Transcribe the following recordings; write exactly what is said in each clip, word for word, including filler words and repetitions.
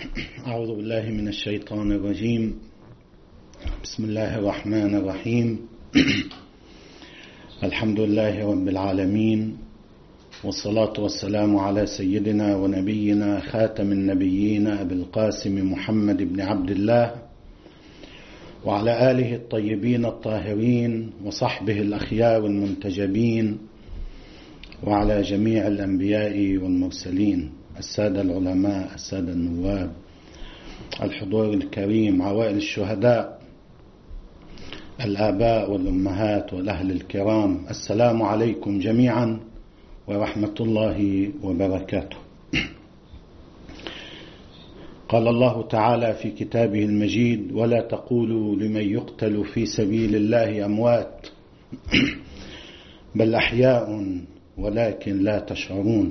أعوذ بالله من الشيطان الرجيم. بسم الله الرحمن الرحيم. الحمد لله رب العالمين، والصلاة والسلام على سيدنا ونبينا خاتم النبيين أبي القاسم محمد بن عبد الله وعلى آله الطيبين الطاهرين وصحبه الأخيار المنتجبين وعلى جميع الأنبياء والمرسلين، السادة العلماء، السادة النواب، الحضور الكريم، عوائل الشهداء، الآباء والأمهات والأهل الكرام، السلام عليكم جميعا ورحمة الله وبركاته. قال الله تعالى في كتابه المجيد: ولا تقولوا لمن يقتل في سبيل الله أموات بل أحياء ولكن لا تشعرون.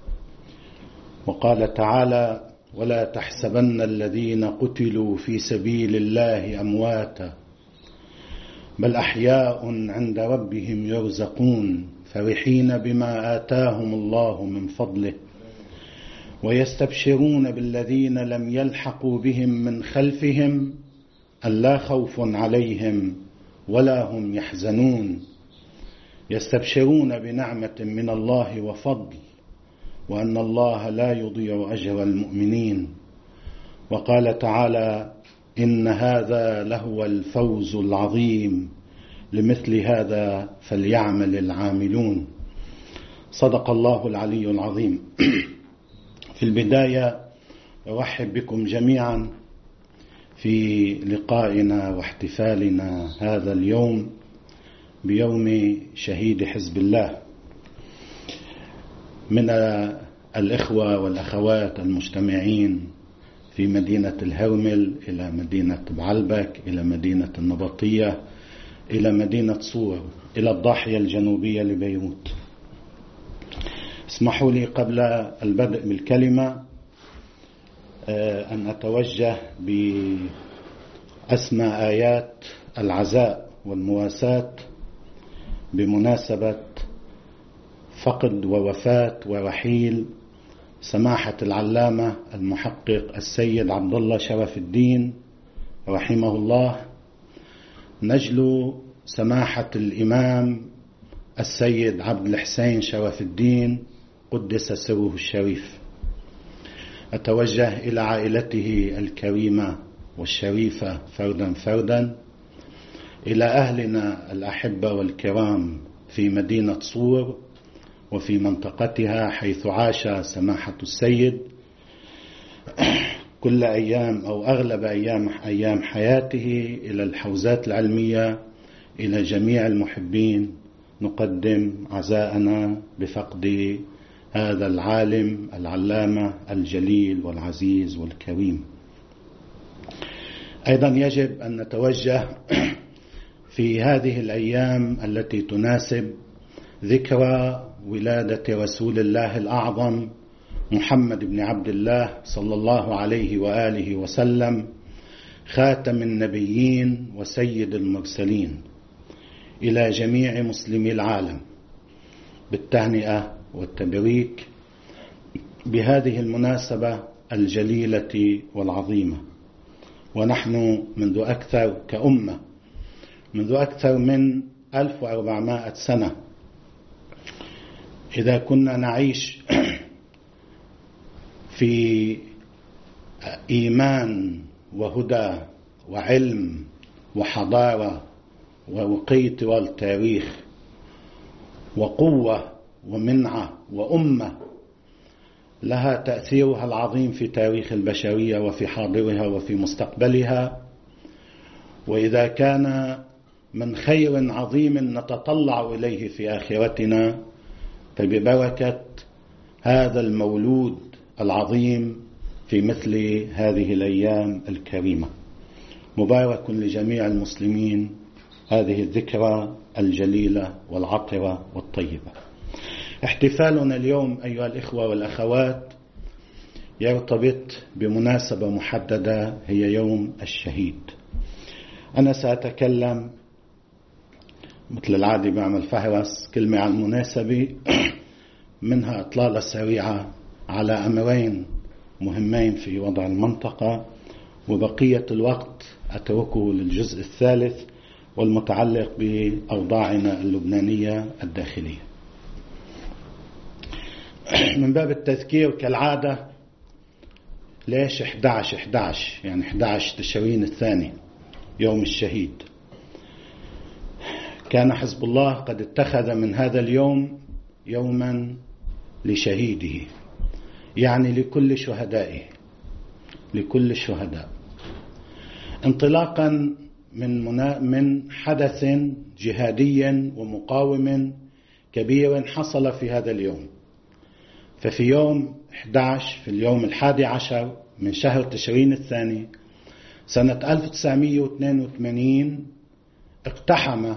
وقال تعالى: ولا تحسبن الذين قتلوا في سبيل الله أمواتا بل أحياء عند ربهم يرزقون فرحين بما آتاهم الله من فضله ويستبشرون بالذين لم يلحقوا بهم من خلفهم ألا خوف عليهم ولا هم يحزنون يستبشرون بنعمة من الله وفضل وأن الله لا يضيع أجر المؤمنين. وقال تعالى: إن هذا لهو الفوز العظيم لمثل هذا فليعمل العاملون. صدق الله العلي العظيم. في البداية أرحب بكم جميعا في لقائنا واحتفالنا هذا اليوم بيوم شهيد حزب الله. من الإخوة والأخوات المجتمعين في مدينة الهرمل إلى مدينة بعلبك إلى مدينة النبطية إلى مدينة صور إلى الضاحية الجنوبية لبيروت. اسمحوا لي قبل البدء بالكلمة أن أتوجه بأسمى آيات العزاء والمواساة بمناسبة فقد ووفاة ورحيل سماحة العلامة المحقق السيد عبد الله شرف الدين رحمه الله، نجل سماحة الإمام السيد عبد الحسين شرف الدين قدس سره الشريف. أتوجه إلى عائلته الكريمة والشريفة فردا فردا، إلى أهلنا الأحبة والكرام في مدينة صور وفي منطقتها حيث عاش سماحة السيد كل أيام أو أغلب أيام أيام حياته، إلى الحوزات العلمية، إلى جميع المحبين نقدم عزاءنا بفقد هذا العالم العلامة الجليل والعزيز والكريم. أيضا يجب أن نتوجه في هذه الأيام التي تناسب ذكرى ولادة رسول الله الأعظم محمد بن عبد الله صلى الله عليه وآله وسلم، خاتم النبيين وسيد المرسلين، إلى جميع مسلمي العالم بالتهنئة والتبريك بهذه المناسبة الجليلة والعظيمة. ونحن منذ أكثر كأمة منذ أكثر من ألف وأربعمائة سنة إذا كنا نعيش في إيمان وهدى وعلم وحضارة ورقي طوال التاريخ وقوة ومنعة وأمة لها تأثيرها العظيم في تاريخ البشرية وفي حاضرها وفي مستقبلها، وإذا كان من خير عظيم نتطلع إليه في آخرتنا فببركة هذا المولود العظيم في مثل هذه الأيام الكريمة. مبارك لجميع المسلمين هذه الذكرى الجليلة والعطرة والطيبة. احتفالنا اليوم أيها الإخوة والأخوات يرتبط بمناسبة محددة، هي يوم الشهيد. أنا سأتكلم مثل العادة بعمل فهرس كلمة عن المناسبة، منها إطلالة سريعة على أمرين مهمين في وضع المنطقة، وبقية الوقت أتركه للجزء الثالث والمتعلق بأوضاعنا اللبنانية الداخلية. من باب التذكير كالعادة، ليش أحد عشر أحد عشر يعني أحد عشر تشرين الثاني يوم الشهيد؟ كان حزب الله قد اتخذ من هذا اليوم يوما لشهيده، يعني لكل شهدائه، لكل الشهداء، انطلاقا من من حدث جهادي ومقاوم كبير حصل في هذا اليوم. ففي يوم أحد عشر، في اليوم الحادي عشر من شهر تشرين الثاني سنة ألف وتسعمائة واثنين وثمانين، اقتحم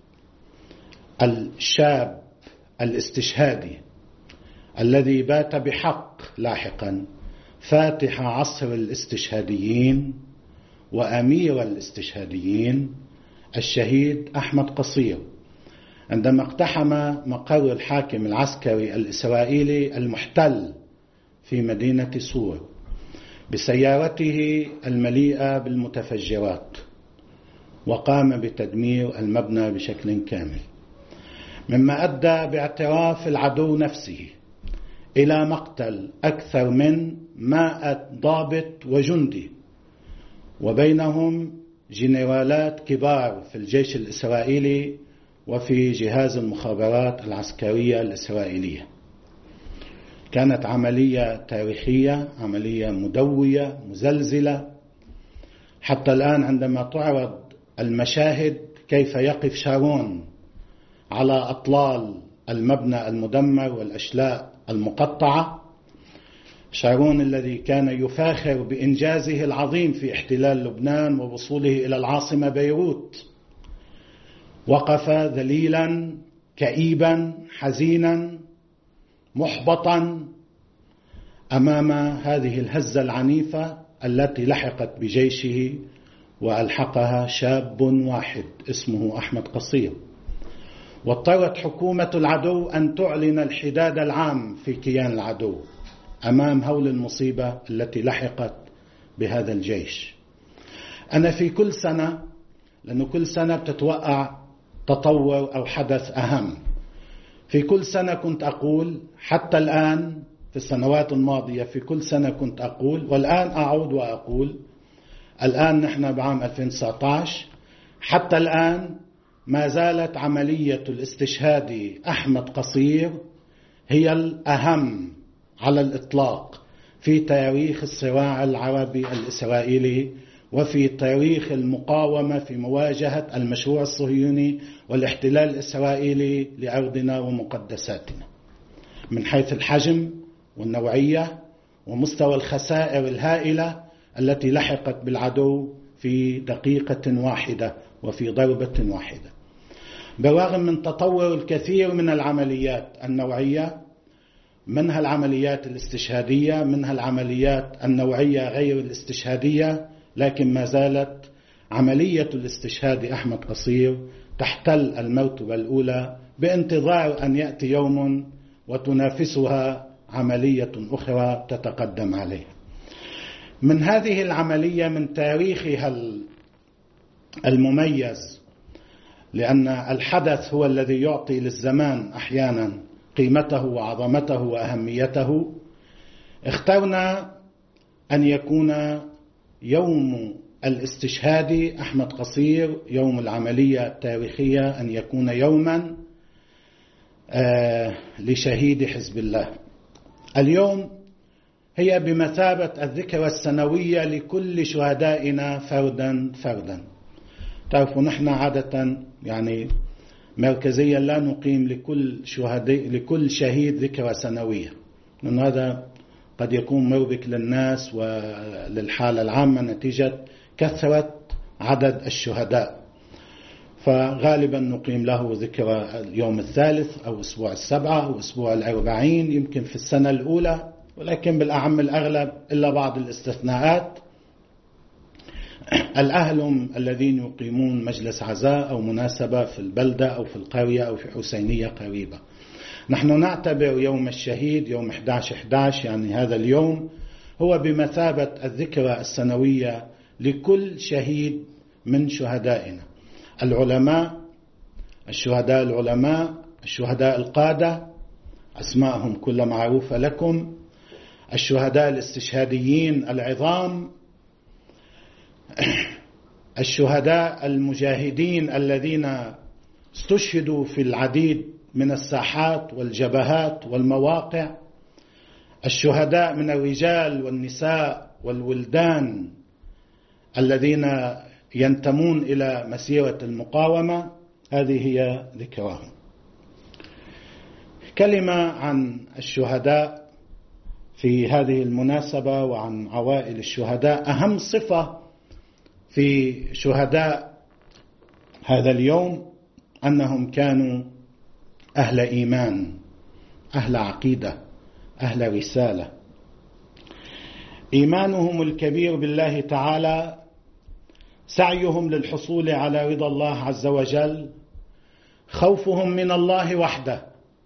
الشاب الاستشهادي الذي بات بحق لاحقا فاتح عصر الاستشهاديين وأمير الاستشهاديين الشهيد أحمد قصير، عندما اقتحم مقر الحاكم العسكري الإسرائيلي المحتل في مدينة صور بسيارته المليئة بالمتفجرات، وقام بتدمير المبنى بشكل كامل، مما أدى باعتراف العدو نفسه إلى مقتل أكثر من مائة ضابط وجندي، وبينهم جنرالات كبار في الجيش الإسرائيلي وفي جهاز المخابرات العسكرية الإسرائيلية. كانت عملية تاريخية، عملية مدوية مزلزلة. حتى الآن عندما تعرض المشاهد كيف يقف شارون على أطلال المبنى المدمر والأشلاء المقطعة، شارون الذي كان يفاخر بإنجازه العظيم في احتلال لبنان ووصوله إلى العاصمة بيروت، وقف ذليلا كئيبا حزينا محبطا أمام هذه الهزة العنيفة التي لحقت بجيشه وألحقها شاب واحد اسمه أحمد قصير. واضطرت حكومة العدو أن تعلن الحداد العام في كيان العدو أمام هول المصيبة التي لحقت بهذا الجيش. أنا في كل سنة، لأنه كل سنة بتتوقع تطور أو حدث أهم، في كل سنة كنت أقول، حتى الآن في السنوات الماضية في كل سنة كنت أقول، والآن أعود وأقول، الآن نحن بعام ألفين وتسعة عشر، حتى الآن ما زالت عملية الاستشهاد أحمد قصير هي الأهم على الإطلاق في تاريخ الصراع العربي الإسرائيلي وفي تاريخ المقاومة في مواجهة المشروع الصهيوني والاحتلال الإسرائيلي لأرضنا ومقدساتنا، من حيث الحجم والنوعية ومستوى الخسائر الهائلة التي لحقت بالعدو في دقيقة واحدة وفي ضربة واحدة. بالرغم من تطور الكثير من العمليات النوعية، منها العمليات الاستشهادية، منها العمليات النوعية غير الاستشهادية، لكن ما زالت عملية الاستشهاد أحمد قصير تحتل المرتبة الأولى، بانتظار أن يأتي يوم وتنافسها عملية أخرى تتقدم عليها. من هذه العملية، من تاريخها المميز، لأن الحدث هو الذي يعطي للزمان أحيانا قيمته وعظمته وأهميته، اخترنا أن يكون يوم الاستشهاد أحمد قصير، يوم العملية التاريخية، أن يكون يوما آه لشهيد حزب الله. اليوم هي بمثابة الذكرى السنوية لكل شهدائنا فردا فردا. تعرفوا نحن عادة يعني مركزيا لا نقيم لكل شهداء لكل شهيد ذكرى سنوية، لأن هذا قد يكون مربك للناس وللحالة العامة نتيجة كثرة عدد الشهداء، فغالبا نقيم له ذكرى اليوم الثالث أو أسبوع السبعة أو أسبوع الأربعين يمكن في السنة الأولى، ولكن بالأعم الأغلب إلا بعض الاستثناءات الأهل الذين يقيمون مجلس عزاء أو مناسبة في البلدة أو في القرية أو في حسينية قريبة. نحن نعتبر يوم الشهيد يوم أحد عشر أحد عشر، يعني هذا اليوم هو بمثابة الذكرى السنوية لكل شهيد من شهدائنا، العلماء، الشهداء العلماء، الشهداء القادة أسماءهم كلها معروفة لكم، الشهداء الاستشهاديين العظام، الشهداء المجاهدين الذين استشهدوا في العديد من الساحات والجبهات والمواقع، الشهداء من الرجال والنساء والولدان الذين ينتمون إلى مسيرة المقاومة، هذه هي ذكراهم. كلمة عن الشهداء في هذه المناسبة وعن عوائل الشهداء. أهم صفة في شهداء هذا اليوم أنهم كانوا أهل إيمان، أهل عقيدة، أهل رسالة. إيمانهم الكبير بالله تعالى، سعيهم للحصول على رضا الله عز وجل، خوفهم من الله وحده،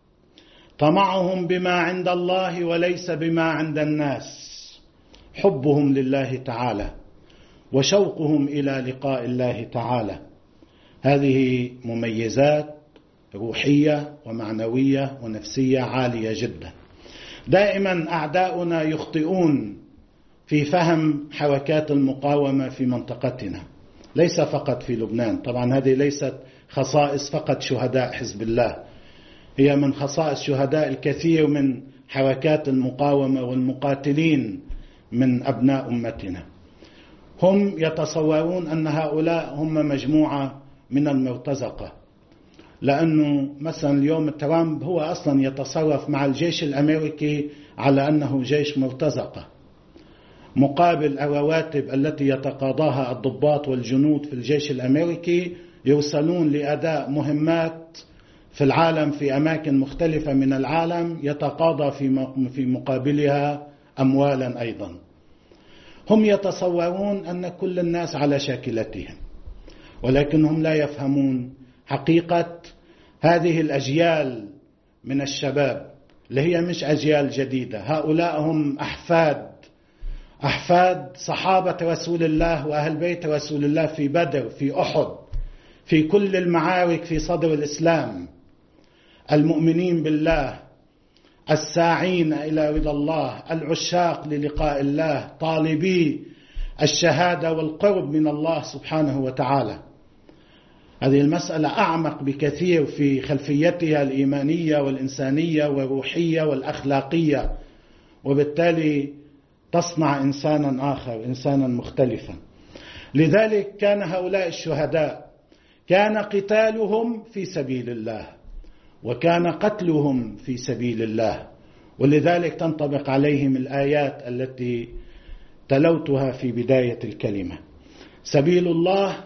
طمعهم بما عند الله وليس بما عند الناس، حبهم لله تعالى وشوقهم إلى لقاء الله تعالى. هذه مميزات روحية ومعنوية ونفسية عالية جدا. دائما أعداؤنا يخطئون في فهم حركات المقاومة في منطقتنا، ليس فقط في لبنان. طبعا هذه ليست خصائص فقط شهداء حزب الله، هي من خصائص شهداء الكثير من حركات المقاومة والمقاتلين من أبناء أمتنا. هم يتصورون أن هؤلاء هم مجموعة من المرتزقة، لأنه مثلا اليوم ترامب هو أصلا يتصرف مع الجيش الأمريكي على أنه جيش مرتزقة، مقابل الرواتب التي يتقاضاها الضباط والجنود في الجيش الأمريكي يرسلون لأداء مهمات في العالم في أماكن مختلفة من العالم، يتقاضى في مقابلها أموالا أيضا. هم يتصورون أن كل الناس على شاكلتهم، ولكنهم لا يفهمون حقيقة هذه الأجيال من الشباب اللي هي مش أجيال جديدة. هؤلاء هم أحفاد أحفاد صحابة رسول الله وأهل بيت رسول الله في بدر، في أحد، في كل المعارك في صدر الإسلام، المؤمنين بالله، الساعين إلى رضا الله، العشاق للقاء الله، طالبي الشهادة والقرب من الله سبحانه وتعالى. هذه المسألة أعمق بكثير في خلفيتها الإيمانية والإنسانية والروحية والأخلاقية، وبالتالي تصنع إنسانا آخر، إنسانا مختلفا. لذلك كان هؤلاء الشهداء كان قتالهم في سبيل الله وكان قتلهم في سبيل الله، ولذلك تنطبق عليهم الآيات التي تلوتها في بداية الكلمة. سبيل الله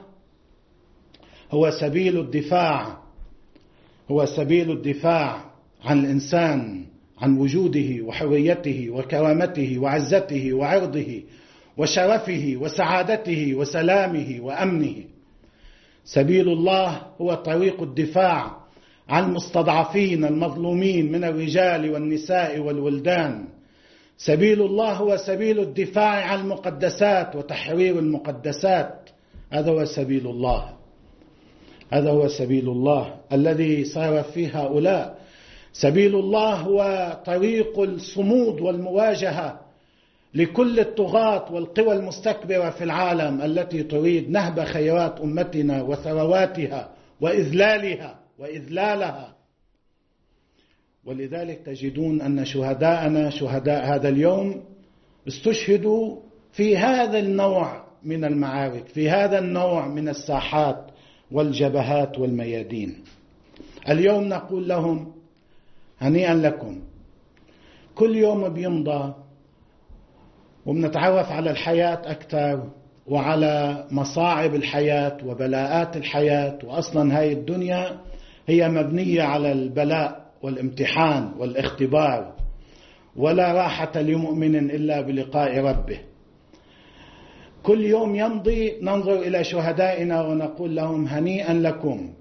هو سبيل الدفاع، هو سبيل الدفاع عن الإنسان، عن وجوده وحريته وكرامته وعزته وعرضه وشرفه وسعادته وسلامه وأمنه. سبيل الله هو طريق الدفاع عن المستضعفين المظلومين من الرجال والنساء والولدان. سبيل الله هو سبيل الدفاع عن المقدسات وتحرير المقدسات. هذا هو سبيل الله، هذا هو سبيل الله الذي صار فيه هؤلاء. سبيل الله هو طريق الصمود والمواجهة لكل الطغاة والقوى المستكبرة في العالم التي تريد نهب خيرات أمتنا وثرواتها وإذلالها وإذلالها. ولذلك تجدون أن شهداءنا شهداء هذا اليوم استشهدوا في هذا النوع من المعارك، في هذا النوع من الساحات والجبهات والميادين. اليوم نقول لهم هنيئا لكم. كل يوم بيمضى وبنتعرف على الحياة أكثر وعلى مصاعب الحياة وبلاءات الحياة، وأصلا هاي الدنيا هي مبنية على البلاء والامتحان والاختبار، ولا راحة لمؤمن إلا بلقاء ربه. كل يوم يمضي ننظر إلى شهدائنا ونقول لهم هنيئا لكم،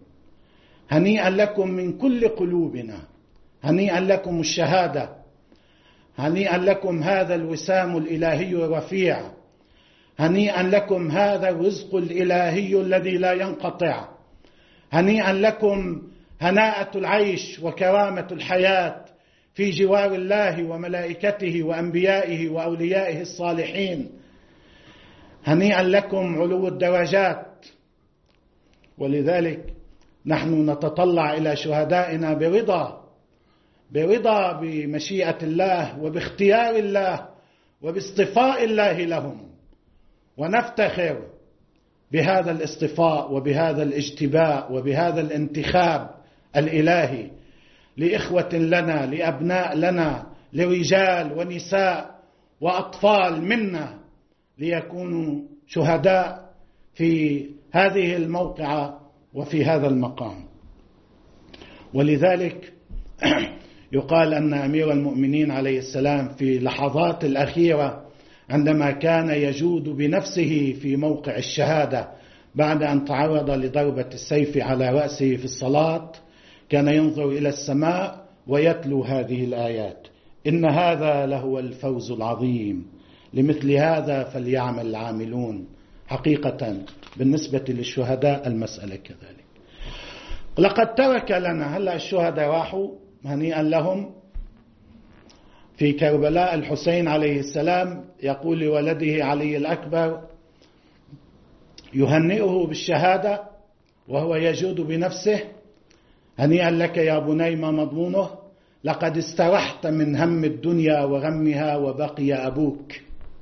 هنيئا لكم من كل قلوبنا، هنيئا لكم الشهادة، هنيئا لكم هذا الوسام الإلهي الرفيع، هنيئا لكم هذا الرزق الإلهي الذي لا ينقطع، هنيئا لكم هناءة العيش وكرامة الحياة في جوار الله وملائكته وأنبيائه وأوليائه الصالحين، هنيئا لكم علو الدرجات. ولذلك نحن نتطلع إلى شهدائنا برضا برضا بمشيئة الله وباختيار الله وباصطفاء الله لهم، ونفتخر بهذا الاصطفاء وبهذا الاجتباء وبهذا الانتخاب الإلهي لإخوة لنا، لأبناء لنا، لرجال ونساء وأطفال منا، ليكونوا شهداء في هذه الموقعة وفي هذا المقام. ولذلك يقال أن أمير المؤمنين عليه السلام في لحظات الأخيرة عندما كان يجود بنفسه في موقع الشهادة بعد أن تعرض لضربة السيف على رأسه في الصلاة، كان ينظر إلى السماء ويتلو هذه الآيات: إن هذا لهو الفوز العظيم، لمثل هذا فليعمل العاملون. حقيقة بالنسبة للشهداء المسألة كذلك. لقد ترك لنا، هلأ الشهداء راحوا هنيئا لهم. في كربلاء الحسين عليه السلام يقول لولده علي الأكبر يهنئه بالشهادة وهو يجود بنفسه: هنيئا لك يا بني ما مضمونه، لقد استرحت من هم الدنيا وغمها، وبقي أبوك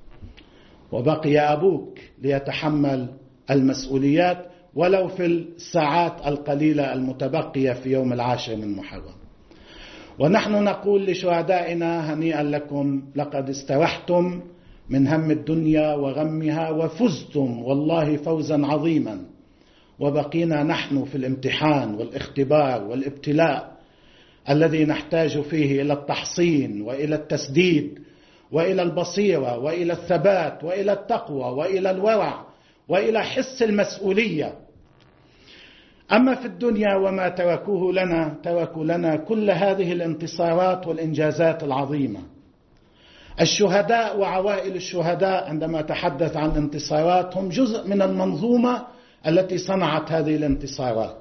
وبقي أبوك ليتحمل المسؤوليات ولو في الساعات القليلة المتبقية في يوم العاشر من محرم. ونحن نقول لشهدائنا: هنيئا لكم، لقد استرحتم من هم الدنيا وغمها وفزتم والله فوزا عظيما، وبقينا نحن في الامتحان والاختبار والابتلاء الذي نحتاج فيه إلى التحصين وإلى التسديد وإلى البصيرة وإلى الثبات وإلى التقوى وإلى الورع وإلى حس المسؤولية. أما في الدنيا وما تركوه لنا، تركوا لنا كل هذه الانتصارات والإنجازات العظيمة. الشهداء وعوائل الشهداء عندما تحدث عن انتصارات هم جزء من المنظومة التي صنعت هذه الانتصارات.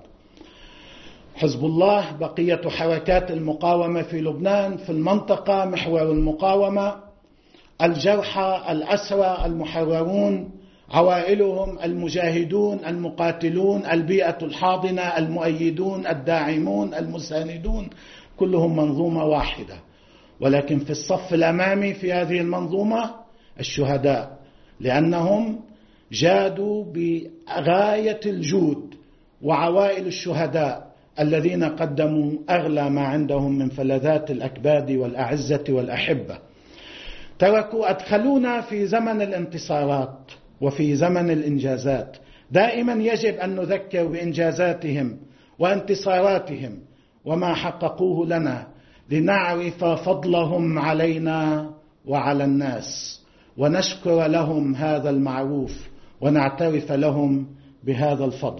حزب الله، بقية حركات المقاومة في لبنان، في المنطقة محور المقاومة، الجرحى، الأسرى، المحررون، عوائلهم، المجاهدون، المقاتلون، البيئة الحاضنة، المؤيدون، الداعمون، المساندون، كلهم منظومة واحدة. ولكن في الصف الأمامي في هذه المنظومة الشهداء، لأنهم جادوا بغاية الجود، وعوائل الشهداء الذين قدموا أغلى ما عندهم من فلذات الأكباد والأعزة والأحبة. تركوا أدخلونا في زمن الانتصارات وفي زمن الإنجازات. دائما يجب أن نذكر بإنجازاتهم وانتصاراتهم وما حققوه لنا، لنعرف فضلهم علينا وعلى الناس، ونشكر لهم هذا المعروف ونعترف لهم بهذا الفضل.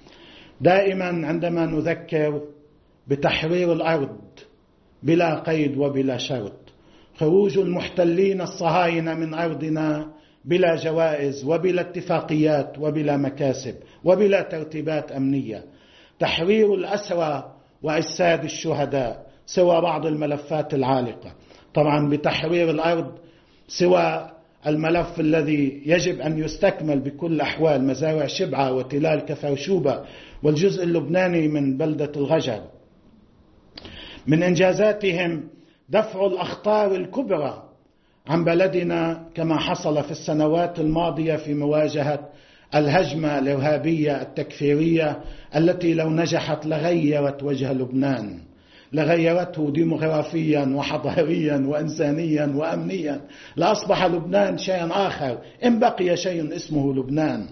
دائما عندما نذكر بتحرير الأرض بلا قيد وبلا شرط، خروج المحتلين الصهاينة من أرضنا بلا جوائز وبلا اتفاقيات وبلا مكاسب وبلا ترتيبات أمنية، تحرير الأسرى وإجساد الشهداء، سوى بعض الملفات العالقة. طبعا بتحرير الأرض سوى الملف الذي يجب أن يستكمل بكل أحوال، مزارع شبعة وتلال كفرشوبة والجزء اللبناني من بلدة الغجر. من إنجازاتهم دفع الأخطار الكبرى عن بلدنا كما حصل في السنوات الماضية في مواجهة الهجمة الإرهابية التكفيرية التي لو نجحت لغيرت وجه لبنان، لغيرته ديموغرافيا وحضاريا وإنسانيا وأمنيا، لأصبح لبنان شيئا آخر إن بقي شيء اسمه لبنان.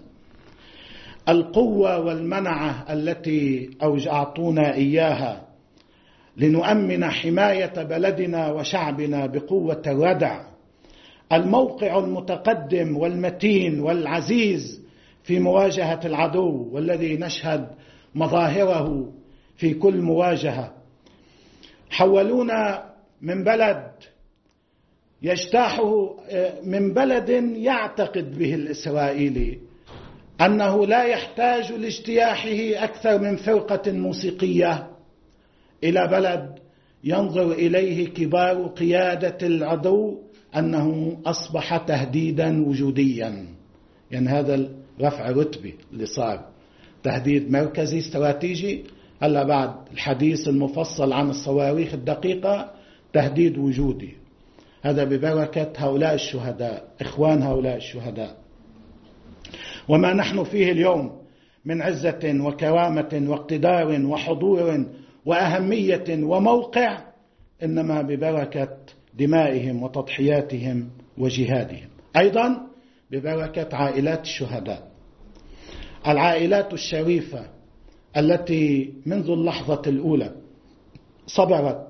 القوة والمنعة التي أعطونا إياها لنؤمن حماية بلدنا وشعبنا بقوة الردع، الموقع المتقدم والمتين والعزيز في مواجهة العدو والذي نشهد مظاهره في كل مواجهة. حولونا من بلد يجتاحه من بلد يعتقد به الإسرائيلي أنه لا يحتاج لاجتياحه أكثر من فرقة موسيقية، إلى بلد ينظر إليه كبار قيادة العدو أنه أصبح تهديدا وجوديا. يعني هذا رفع رتبي اللي صار، تهديد مركزي استراتيجي، هلا بعد الحديث المفصل عن الصواريخ الدقيقة تهديد وجودي. هذا ببركة هؤلاء الشهداء، إخوان هؤلاء الشهداء. وما نحن فيه اليوم من عزة وكرامة واقتدار وحضور وأهمية وموقع إنما ببركة دمائهم وتضحياتهم وجهادهم. أيضا ببركة عائلات الشهداء، العائلات الشريفة التي منذ اللحظة الأولى صبرت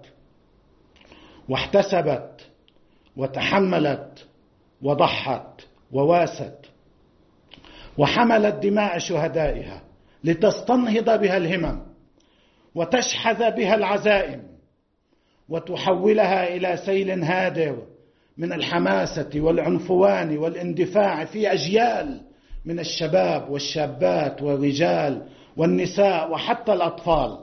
واحتسبت وتحملت وضحت وواست وحملت دماء شهدائها لتستنهض بها الهمم وتشحذ بها العزائم وتحولها إلى سيل هادر من الحماسة والعنفوان والاندفاع في أجيال من الشباب والشابات والرجال والنساء وحتى الأطفال.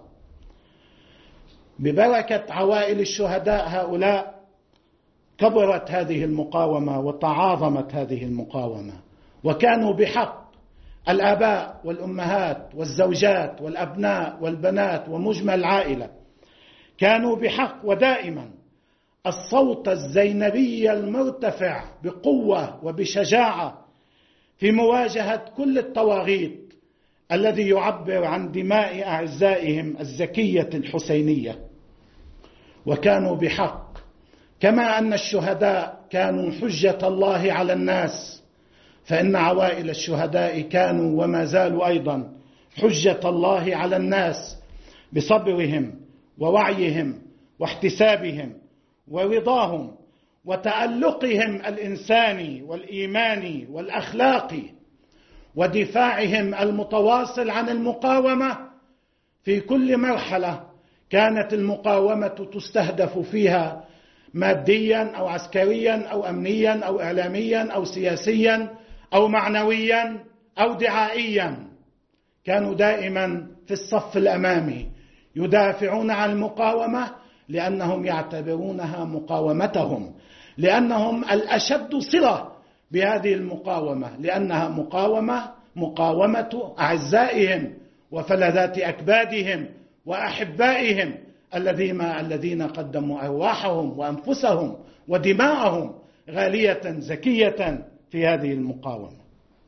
ببركة عوائل الشهداء هؤلاء كبرت هذه المقاومة وتعاظمت هذه المقاومة، وكانوا بحق الآباء والأمهات والزوجات والأبناء والبنات ومجمل العائلة كانوا بحق ودائما الصوت الزينبي المرتفع بقوة وبشجاعة في مواجهة كل الطواغيت الذي يعبر عن دماء أعزائهم الزكية الحسينية. وكانوا بحق كما أن الشهداء كانوا حجة الله على الناس، فإن عوائل الشهداء كانوا وما زالوا أيضا حجة الله على الناس بصبرهم ووعيهم واحتسابهم ورضاهم وتألقهم الإنساني والإيماني والأخلاقي ودفاعهم المتواصل عن المقاومة. في كل مرحلة كانت المقاومة تستهدف فيها ماديا أو عسكريا أو أمنيا أو إعلاميا أو سياسيا أو معنويا أو دعائيا. كانوا دائما في الصف الأمامي يدافعون عن المقاومة لأنهم يعتبرونها مقاومتهم، لأنهم الأشد صلة بهذه المقاومة، لأنها مقاومة مقاومة أعزائهم وفلذات أكبادهم وأحبائهم الذين الذين قدموا أرواحهم وأنفسهم ودماءهم غالية زكية في هذه المقاومة.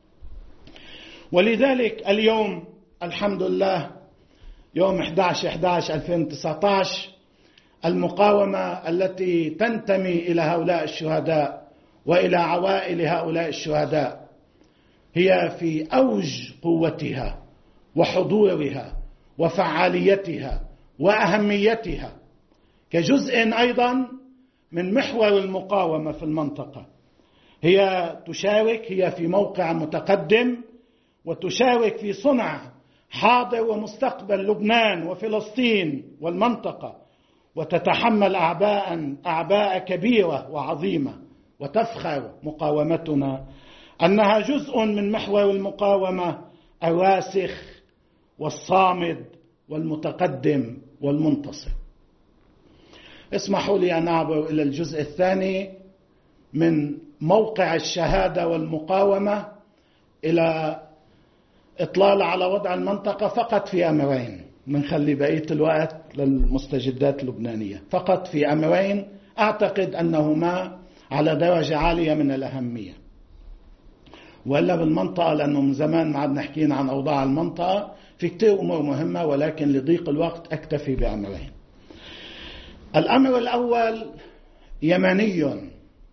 ولذلك اليوم الحمد لله يوم أحد عشر أحد عشر ألفين وتسعة عشر المقاومة التي تنتمي إلى هؤلاء الشهداء وإلى عوائل هؤلاء الشهداء هي في أوج قوتها وحضورها وفعاليتها وأهميتها كجزء أيضا من محور المقاومة في المنطقة. هي تشارك، هي في موقع متقدم وتشارك في صنع حاضر ومستقبل لبنان وفلسطين والمنطقة، وتتحمل أعباء أعباء كبيرة وعظيمة. وتفخر مقاومتنا أنها جزء من محور المقاومة الراسخ والصامد والمتقدم والمنتصر. اسمحوا لي أن أعبر إلى الجزء الثاني من موقع الشهادة والمقاومة إلى إطلال على وضع المنطقة فقط في أمرين، بنخلي بقية الوقت للمستجدات اللبنانية. فقط في أمرين أعتقد أنهما على درجة عالية من الأهمية، وإلا بالمنطقة لأنه من زمان ما عدنا حكينا عن أوضاع المنطقة، في كتير أمور مهمة، ولكن لضيق الوقت أكتفي بأمرين. الأمر الأول يمني،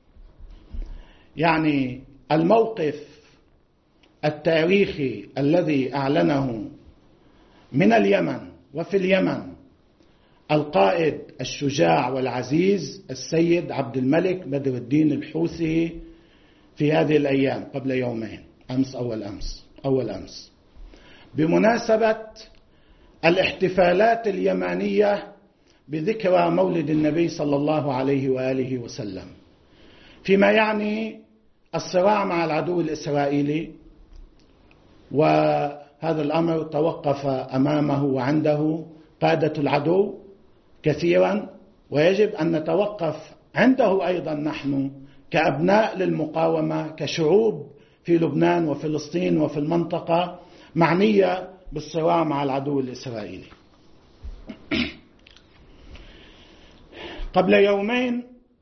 يعني الموقف التاريخي الذي أعلنه من اليمن وفي اليمن القائد الشجاع والعزيز السيد عبد الملك بدر الدين الحوثي في هذه الأيام قبل يومين، أمس أول أمس أول أمس بمناسبة الاحتفالات اليمانية بذكرى مولد النبي صلى الله عليه وآله وسلم. فيما يعني الصراع مع العدو الإسرائيلي، وهذا الأمر توقف أمامه وعنده قادة العدو كثيرا، ويجب أن نتوقف عنده أيضا نحن كأبناء للمقاومة، كشعوب في لبنان وفلسطين وفي المنطقة معنية بالصراع مع العدو الإسرائيلي. قبل يومين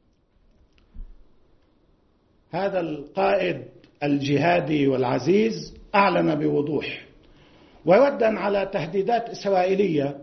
هذا القائد الجهادي والعزيز أعلن بوضوح وردا على تهديدات إسرائيلية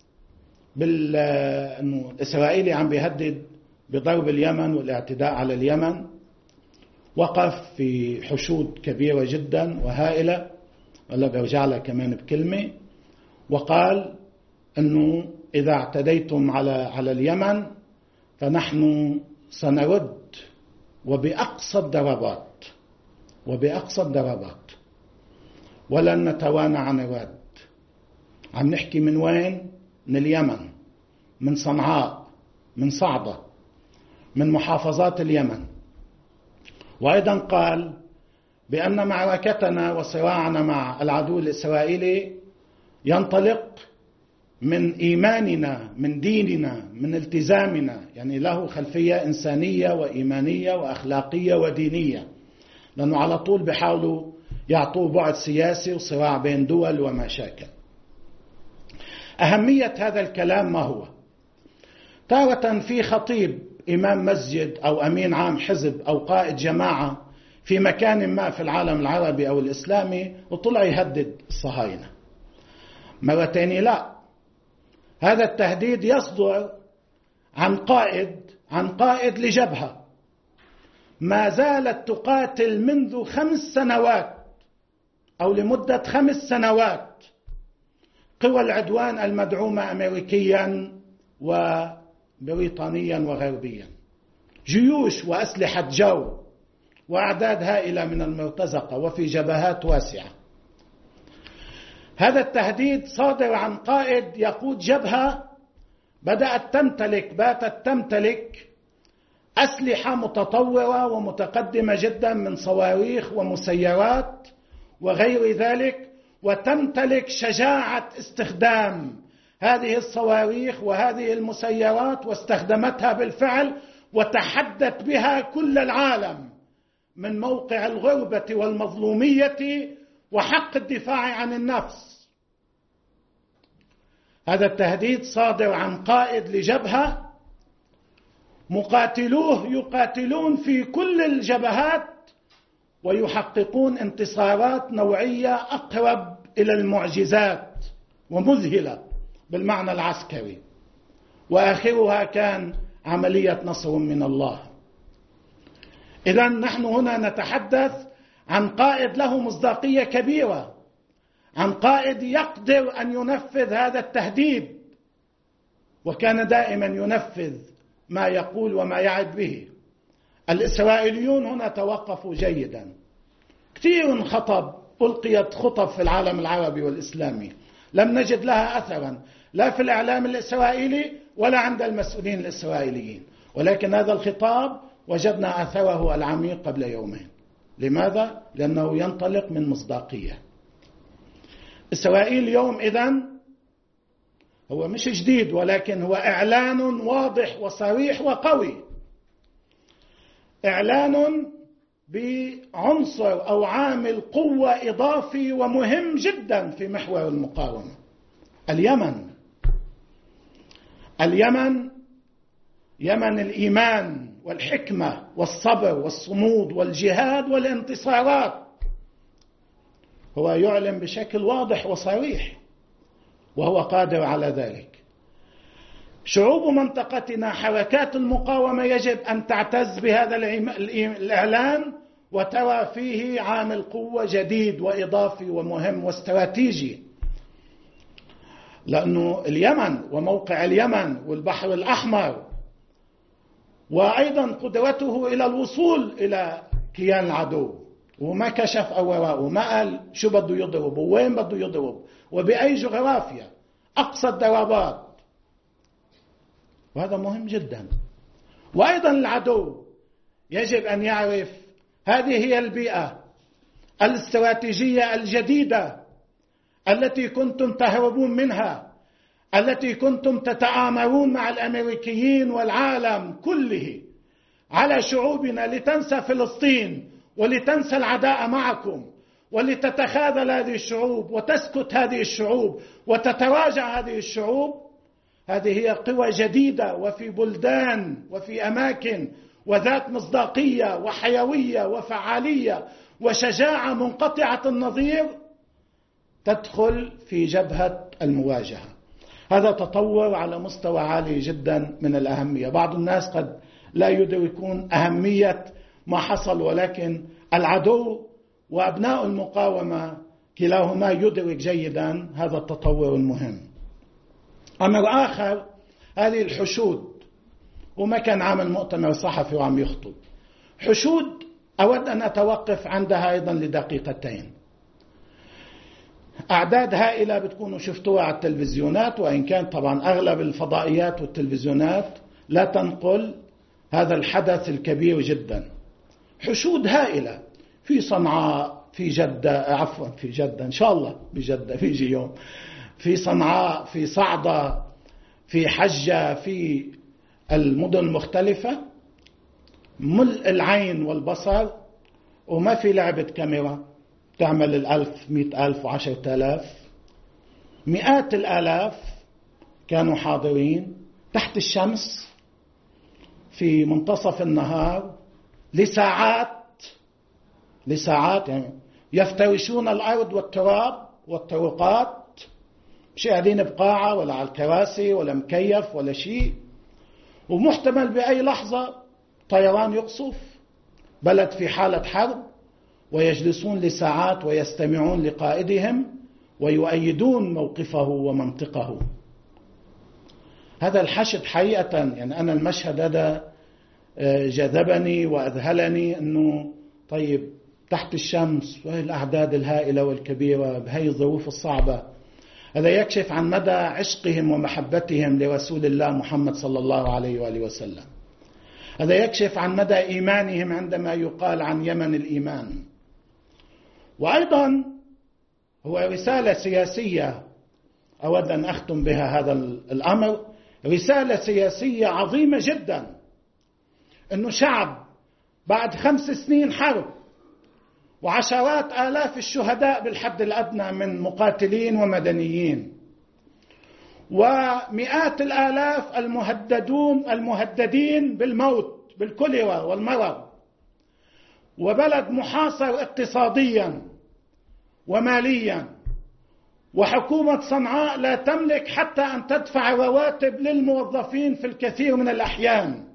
أنه الإسرائيلي عم بيهدد بضرب اليمن والاعتداء على اليمن. وقف في حشود كبيرة جدا وهائلة، ولا برجع لها كمان بكلمة، وقال أنه إذا اعتديتم على على اليمن فنحن سنرد وبأقصى الضربات وبأقصى الضربات ولن نتوانى عن الرد. عم نحكي من وين؟ من اليمن، من صنعاء، من صعدة، من محافظات اليمن. وأيضا قال بأن معركتنا وصراعنا مع العدو الإسرائيلي ينطلق من إيماننا، من ديننا، من التزامنا، يعني له خلفية إنسانية وإيمانية وأخلاقية ودينية، لأنه على طول بيحاولوا يعطوه بعد سياسي وصراع بين دول ومشاكل. أهمية هذا الكلام ما هو؟ تارة في خطيب إمام مسجد أو أمين عام حزب أو قائد جماعة في مكان ما في العالم العربي أو الإسلامي وطلع يهدد الصهاينة. مرتين لا، هذا التهديد يصدر عن قائد عن قائد لجبهة ما زالت تقاتل منذ خمس سنوات أو لمدة خمس سنوات قوى العدوان المدعومة أمريكيا وبريطانيا وغربيا، جيوش وأسلحة جو وأعداد هائلة من المرتزقة وفي جبهات واسعة. هذا التهديد صادر عن قائد يقود جبهة بدأت تمتلك باتت تمتلك أسلحة متطورة ومتقدمة جدا من صواريخ ومسيرات وغير ذلك، وتمتلك شجاعة استخدام هذه الصواريخ وهذه المسيرات، واستخدمتها بالفعل وتحدت بها كل العالم من موقع الغربة والمظلومية وحق الدفاع عن النفس. هذا التهديد صادر عن قائد لجبهة مقاتلوه يقاتلون في كل الجبهات ويحققون انتصارات نوعية أقرب إلى المعجزات ومذهلة بالمعنى العسكري، وآخرها كان عملية نصر من الله. إذن نحن هنا نتحدث عن قائد له مصداقية كبيرة، عن قائد يقدر أن ينفذ هذا التهديد، وكان دائما ينفذ ما يقول وما يعد به. الإسرائيليون هنا توقفوا جيدا. كثير خطب ألقيت خطب في العالم العربي والإسلامي لم نجد لها أثرا لا في الإعلام الإسرائيلي ولا عند المسؤولين الإسرائيليين، ولكن هذا الخطاب وجدنا أثره العميق قبل يومين. لماذا؟ لأنه ينطلق من مصداقية. إسرائيل اليوم إذن هو مش جديد، ولكن هو إعلان واضح وصريح وقوي، إعلان بعنصر أو عامل قوة إضافي ومهم جدا في محور المقاومة. اليمن اليمن يمن الإيمان والحكمة والصبر والصمود والجهاد والانتصارات. هو يعلن بشكل واضح وصريح وهو قادر على ذلك. شعوب منطقتنا حركات المقاومة يجب أن تعتز بهذا الإعلان وترى فيه عامل قوة جديد وإضافي ومهم واستراتيجي، لأنه اليمن وموقع اليمن والبحر الأحمر وأيضا قدرته إلى الوصول إلى كيان العدو، وما كشف أوراءه وما قال شو بده يضرب ووين بده يضرب وبأي جغرافيا، أقصى الضربات، وهذا مهم جدا. وأيضا العدو يجب أن يعرف هذه هي البيئة الاستراتيجية الجديدة التي كنتم تهربون منها، التي كنتم تتآمرون مع الأمريكيين والعالم كله على شعوبنا لتنسى فلسطين ولتنسى العداء معكم ولتتخاذل هذه الشعوب وتسكت هذه الشعوب وتتراجع هذه الشعوب. هذه هي قوى جديدة وفي بلدان وفي أماكن وذات مصداقية وحيوية وفعالية وشجاعة منقطعة النظير تدخل في جبهة المواجهة. هذا تطور على مستوى عالي جدا من الأهمية. بعض الناس قد لا يدركون أهمية ما حصل، ولكن العدو وأبناء المقاومة كلاهما يدرك جيدا هذا التطور المهم. أمر آخر، هذه الحشود، وما كان عامل مؤتمر صحفي وعم يخطب حشود، أود أن أتوقف عندها أيضا لدقيقتين. أعداد هائلة بتكونوا شفتوها على التلفزيونات، وإن كان طبعا أغلب الفضائيات والتلفزيونات لا تنقل هذا الحدث الكبير جدا. حشود هائلة في صنعاء، في جدة، عفوا في جدة إن شاء الله بجدة بيجي يوم، في صنعاء، في صعدة، في حجة، في المدن المختلفة، ملء العين والبصر، وما في لعبة كاميرا تعمل الألف مئة ألف وعشرة آلاف، مئات الآلاف كانوا حاضرين تحت الشمس في منتصف النهار لساعات لساعات يعني يفترشون الأرض والتراب والطرقات، مش قاعدين بقاعة ولا على الكراسي ولا مكيف ولا شيء، ومحتمل بأي لحظة طيران يقصف، بلد في حالة حرب، ويجلسون لساعات ويستمعون لقائدهم ويؤيدون موقفه ومنطقه. هذا الحشد حقيقة، يعني أنا المشهد هذا جذبني وأذهلني، أنه طيب تحت الشمس وهي الأعداد الهائلة والكبيرة بهي الظروف الصعبة، هذا يكشف عن مدى عشقهم ومحبتهم لرسول الله محمد صلى الله عليه وآله وسلم. هذا يكشف عن مدى إيمانهم عندما يقال عن يمن الإيمان. وأيضا هو رسالة سياسية أود أن أختم بها هذا الأمر، رسالة سياسية عظيمة جدا، أنه شعب بعد خمس سنين حرب وعشرات آلاف الشهداء بالحد الأدنى من مقاتلين ومدنيين، ومئات الآلاف المهددون المهددين بالموت بالكوليرا والمرض، وبلد محاصر اقتصاديا وماليا، وحكومة صنعاء لا تملك حتى أن تدفع رواتب للموظفين في الكثير من الأحيان،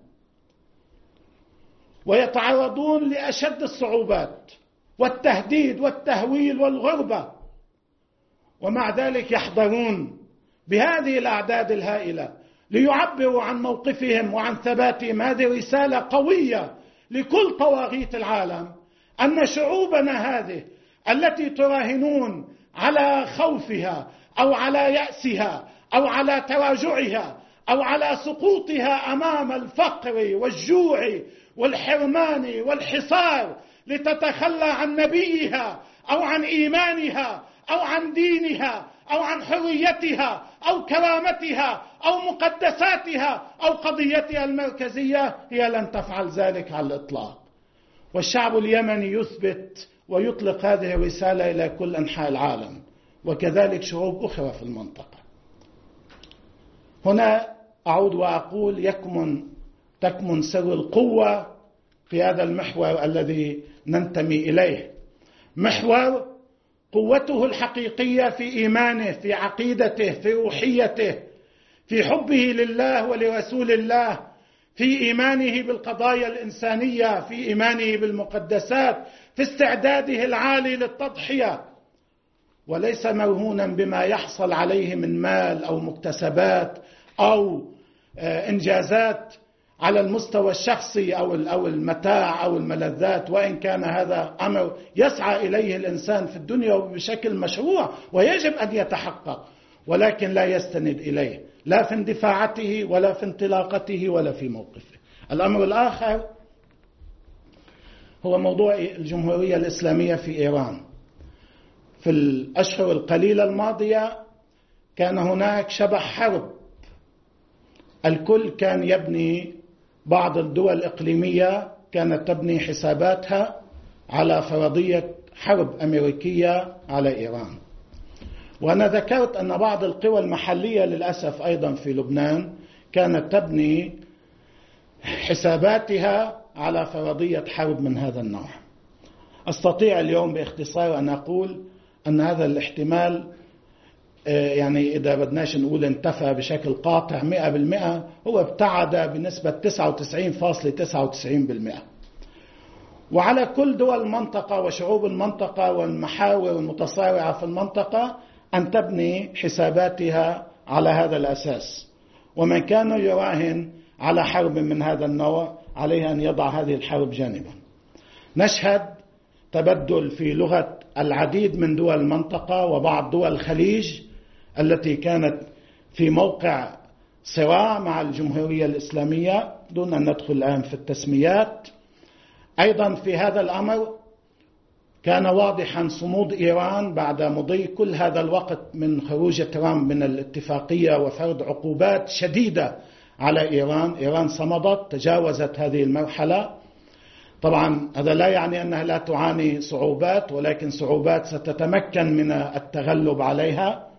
ويتعرضون لأشد الصعوبات والتهديد والتهويل والغربة، ومع ذلك يحضرون بهذه الأعداد الهائلة ليعبروا عن موقفهم وعن ثباتهم. هذه رسالة قوية لكل طواغيت العالم، أن شعوبنا هذه التي تراهنون على خوفها أو على يأسها أو على تراجعها أو على سقوطها أمام الفقر والجوع والحرمان والحصار لتتخلى عن نبيها أو عن إيمانها أو عن دينها أو عن حريتها أو كرامتها أو مقدساتها أو قضيتها المركزية، هي لن تفعل ذلك على الإطلاق. والشعب اليمني يثبت ويطلق هذه الرسالة إلى كل أنحاء العالم، وكذلك شعوب أخرى في المنطقة. هنا أعود وأقول يكمن تكمن سر القوة في هذا المحور الذي ننتمي إليه، محور قوته الحقيقية في إيمانه، في عقيدته، في روحيته، في حبه لله ولرسول الله، في إيمانه بالقضايا الإنسانية، في إيمانه بالمقدسات، في استعداده العالي للتضحية، وليس مرهونا بما يحصل عليه من مال أو مكتسبات أو إنجازات على المستوى الشخصي أو أو المتاع أو الملذات، وإن كان هذا أمر يسعى إليه الإنسان في الدنيا بشكل مشروع ويجب أن يتحقق، ولكن لا يستند إليه لا في اندفاعته ولا في انطلاقته ولا في موقفه. الأمر الآخر هو موضوع الجمهورية الإسلامية في إيران. في الأشهر القليلة الماضية كان هناك شبح حرب، الكل كان يبني، بعض الدول الإقليمية كانت تبني حساباتها على فرضية حرب أمريكية على إيران. وأنا ذكرت أن بعض القوى المحلية للأسف أيضا في لبنان كانت تبني حساباتها على فرضية حرب من هذا النوع. أستطيع اليوم باختصار أن أقول أن هذا الاحتمال يعني إذا بدناش نقول انتفى بشكل قاطع مئة بالمئة، هو ابتعد بنسبة تسعة وتسعين فاصلة تسعة وتسعين بالمئة. وعلى كل دول المنطقة وشعوب المنطقة والمحاور المتصارعة في المنطقة أن تبني حساباتها على هذا الأساس، ومن كان يراهن على حرب من هذا النوع عليه أن يضع هذه الحرب جانبا. نشهد تبدل في لغة العديد من دول المنطقة وبعض دول الخليج التي كانت في موقع صراع مع الجمهورية الإسلامية، دون أن ندخل الآن في التسميات. أيضا في هذا الأمر كان واضحا صمود إيران بعد مضي كل هذا الوقت من خروج ترامب من الاتفاقية وفرض عقوبات شديدة على إيران. إيران صمدت، تجاوزت هذه المرحلة. طبعا هذا لا يعني أنها لا تعاني صعوبات، ولكن صعوبات ستتمكن من التغلب عليها.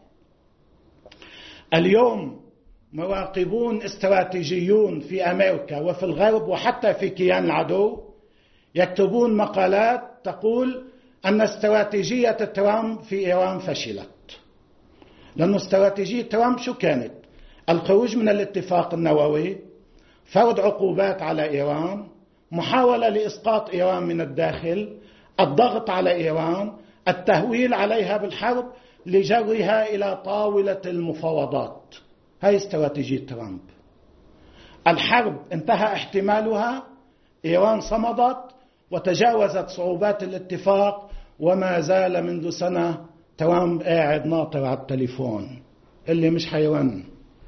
اليوم مراقبون استراتيجيون في أمريكا وفي الغرب وحتى في كيان العدو يكتبون مقالات تقول أن استراتيجية ترامب في إيران فشلت. لأن استراتيجية ترامب شو كانت؟ الخروج من الاتفاق النووي، فرض عقوبات على إيران، محاولة لإسقاط إيران من الداخل، الضغط على إيران، التهويل عليها بالحرب لجرها إلى طاولة المفاوضات. هاي استراتيجية ترامب. الحرب انتهى احتمالها، إيران صمدت وتجاوزت صعوبات الاتفاق، وما زال منذ سنة ترامب قاعد ناطر على التليفون اللي مش حيرن.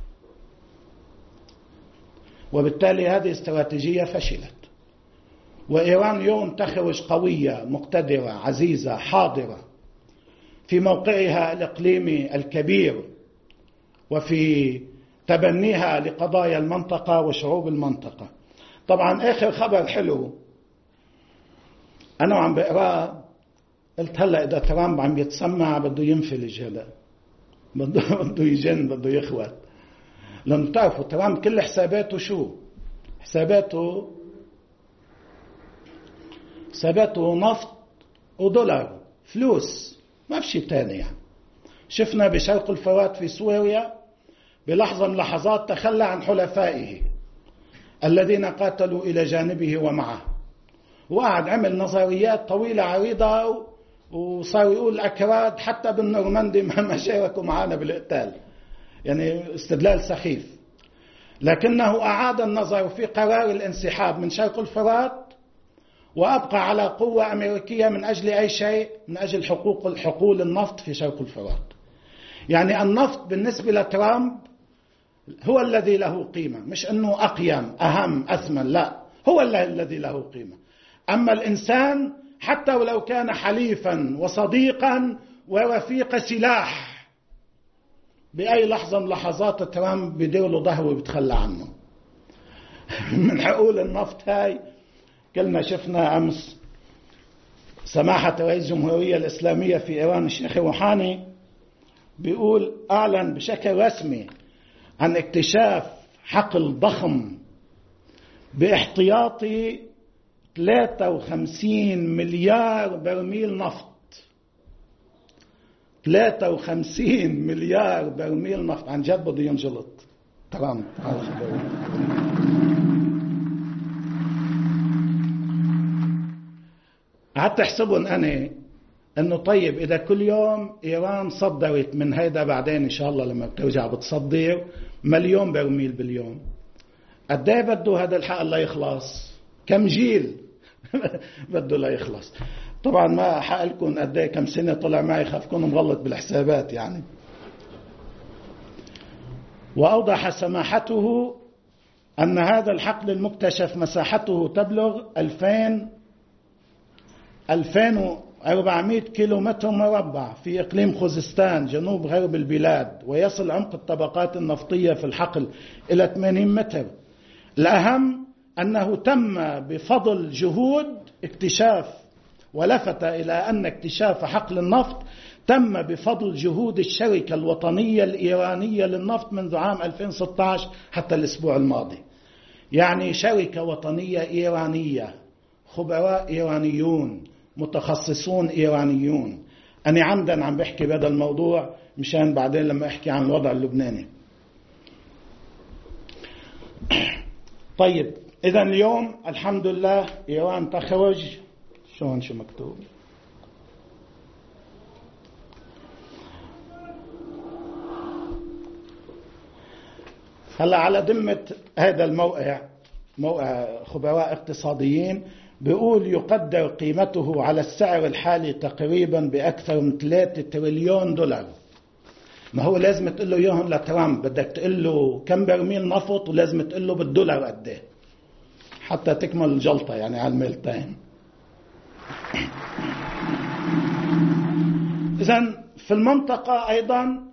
وبالتالي هذه استراتيجية فشلت. وإيران يوم تخرج قوية مقتدرة عزيزة حاضرة في موقعها الإقليمي الكبير وفي تبنيها لقضايا المنطقة وشعوب المنطقة. طبعا آخر خبر حلو أنا عم بقرأ، قلت هلأ إذا ترامب عم يتسمع بده ينفلج، هذا بده بده يجن، بده يخوت. لأنه تعرفوا ترامب كل حساباته شو؟ حساباته حساباته نفط ودولار، فلوس، ما في شيء تاني يعني. شفنا بشرق الفرات في سوريا بلحظة من لحظات تخلى عن حلفائه الذين قاتلوا إلى جانبه ومعه، وقعد عمل نظريات طويلة عريضة، وصار يقول أكراد حتى بالنورماندي ما شاركوا معنا بالقتال، يعني استدلال سخيف. لكنه أعاد النظر في قرار الانسحاب من شرق الفرات، وأبقى على قوة أمريكية من أجل أي شيء، من أجل حقوق حقول النفط في شرق الفرات. يعني النفط بالنسبة لترامب هو الذي له قيمة، مش أنه أقيم أهم أثمن، لا، هو الذي له قيمة. أما الإنسان حتى ولو كان حليفا وصديقا ورفيق سلاح، بأي لحظة من لحظات ترامب بيدير له ظهره وبيتخلى عنه. من حقول النفط هاي كلنا شفنا أمس سماحة رئيس الجمهورية الإسلامية في إيران الشيخ روحاني بيقول أعلن بشكل رسمي عن اكتشاف حقل ضخم باحتياطي ثلاثة وخمسين مليار برميل نفط. ثلاثة وخمسين مليار برميل نفط، عن جد بده ينجلط ترامب. قعدت احسبهم أنا أنه طيب إذا كل يوم إيران صدرت من هيدا، بعدين إن شاء الله لما بترجع بتصدر مليون برميل باليوم، قد ايه بده هذا الحق لا يخلص؟ كم جيل بده لا يخلص؟ طبعا ما حق لكم قد ايه كم سنة طلع معي، خاف كون مغلط بالحسابات يعني. وأوضح سماحته أن هذا الحقل المكتشف مساحته تبلغ ألفين ألفين وأربعمائة كيلومتر مربع في إقليم خوزستان جنوب غرب البلاد، ويصل عمق الطبقات النفطية في الحقل إلى ثمانين متر. الأهم أنه تم بفضل جهود اكتشاف، ولفت إلى أن اكتشاف حقل النفط تم بفضل جهود الشركة الوطنية الإيرانية للنفط منذ عام ألفين وستة عشر حتى الأسبوع الماضي. يعني شركة وطنية إيرانية، خبراء إيرانيون، متخصصون إيرانيون. أنا عمدا عم بحكي بهذا الموضوع مشان بعدين لما أحكي عن الوضع اللبناني. طيب، إذن اليوم الحمد لله إيران تخرج شلون شو مكتوب هلا على ذمة هذا الموقع، موقع خبراء اقتصاديين، بيقول يقدر قيمته على السعر الحالي تقريبا بأكثر من ثلاثة تريليون دولار. ما هو لازم تقول له يوهن لترامب بدك تقول له كم برميل نفط، ولازم تقول له بالدولار قد حتى تكمل الجلطة يعني على الميلتين. إذن في المنطقة أيضا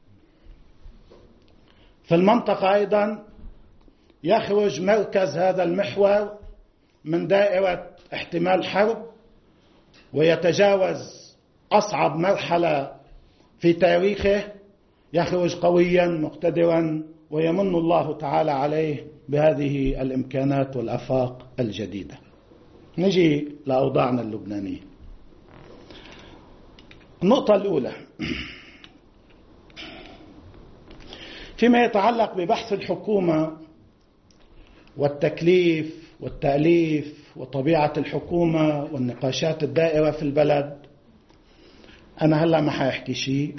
في المنطقة أيضا يخرج مركز هذا المحور من دائرة احتمال حرب، ويتجاوز أصعب مرحلة في تاريخه، يخرج قويا مقتدرا، ويمن الله تعالى عليه بهذه الإمكانات والآفاق الجديدة. نجي لأوضاعنا اللبنانية. النقطة الأولى فيما يتعلق ببحث الحكومة والتكليف والتأليف وطبيعة الحكومة والنقاشات الدائرة في البلد. أنا هلأ ما حيحكي شيء،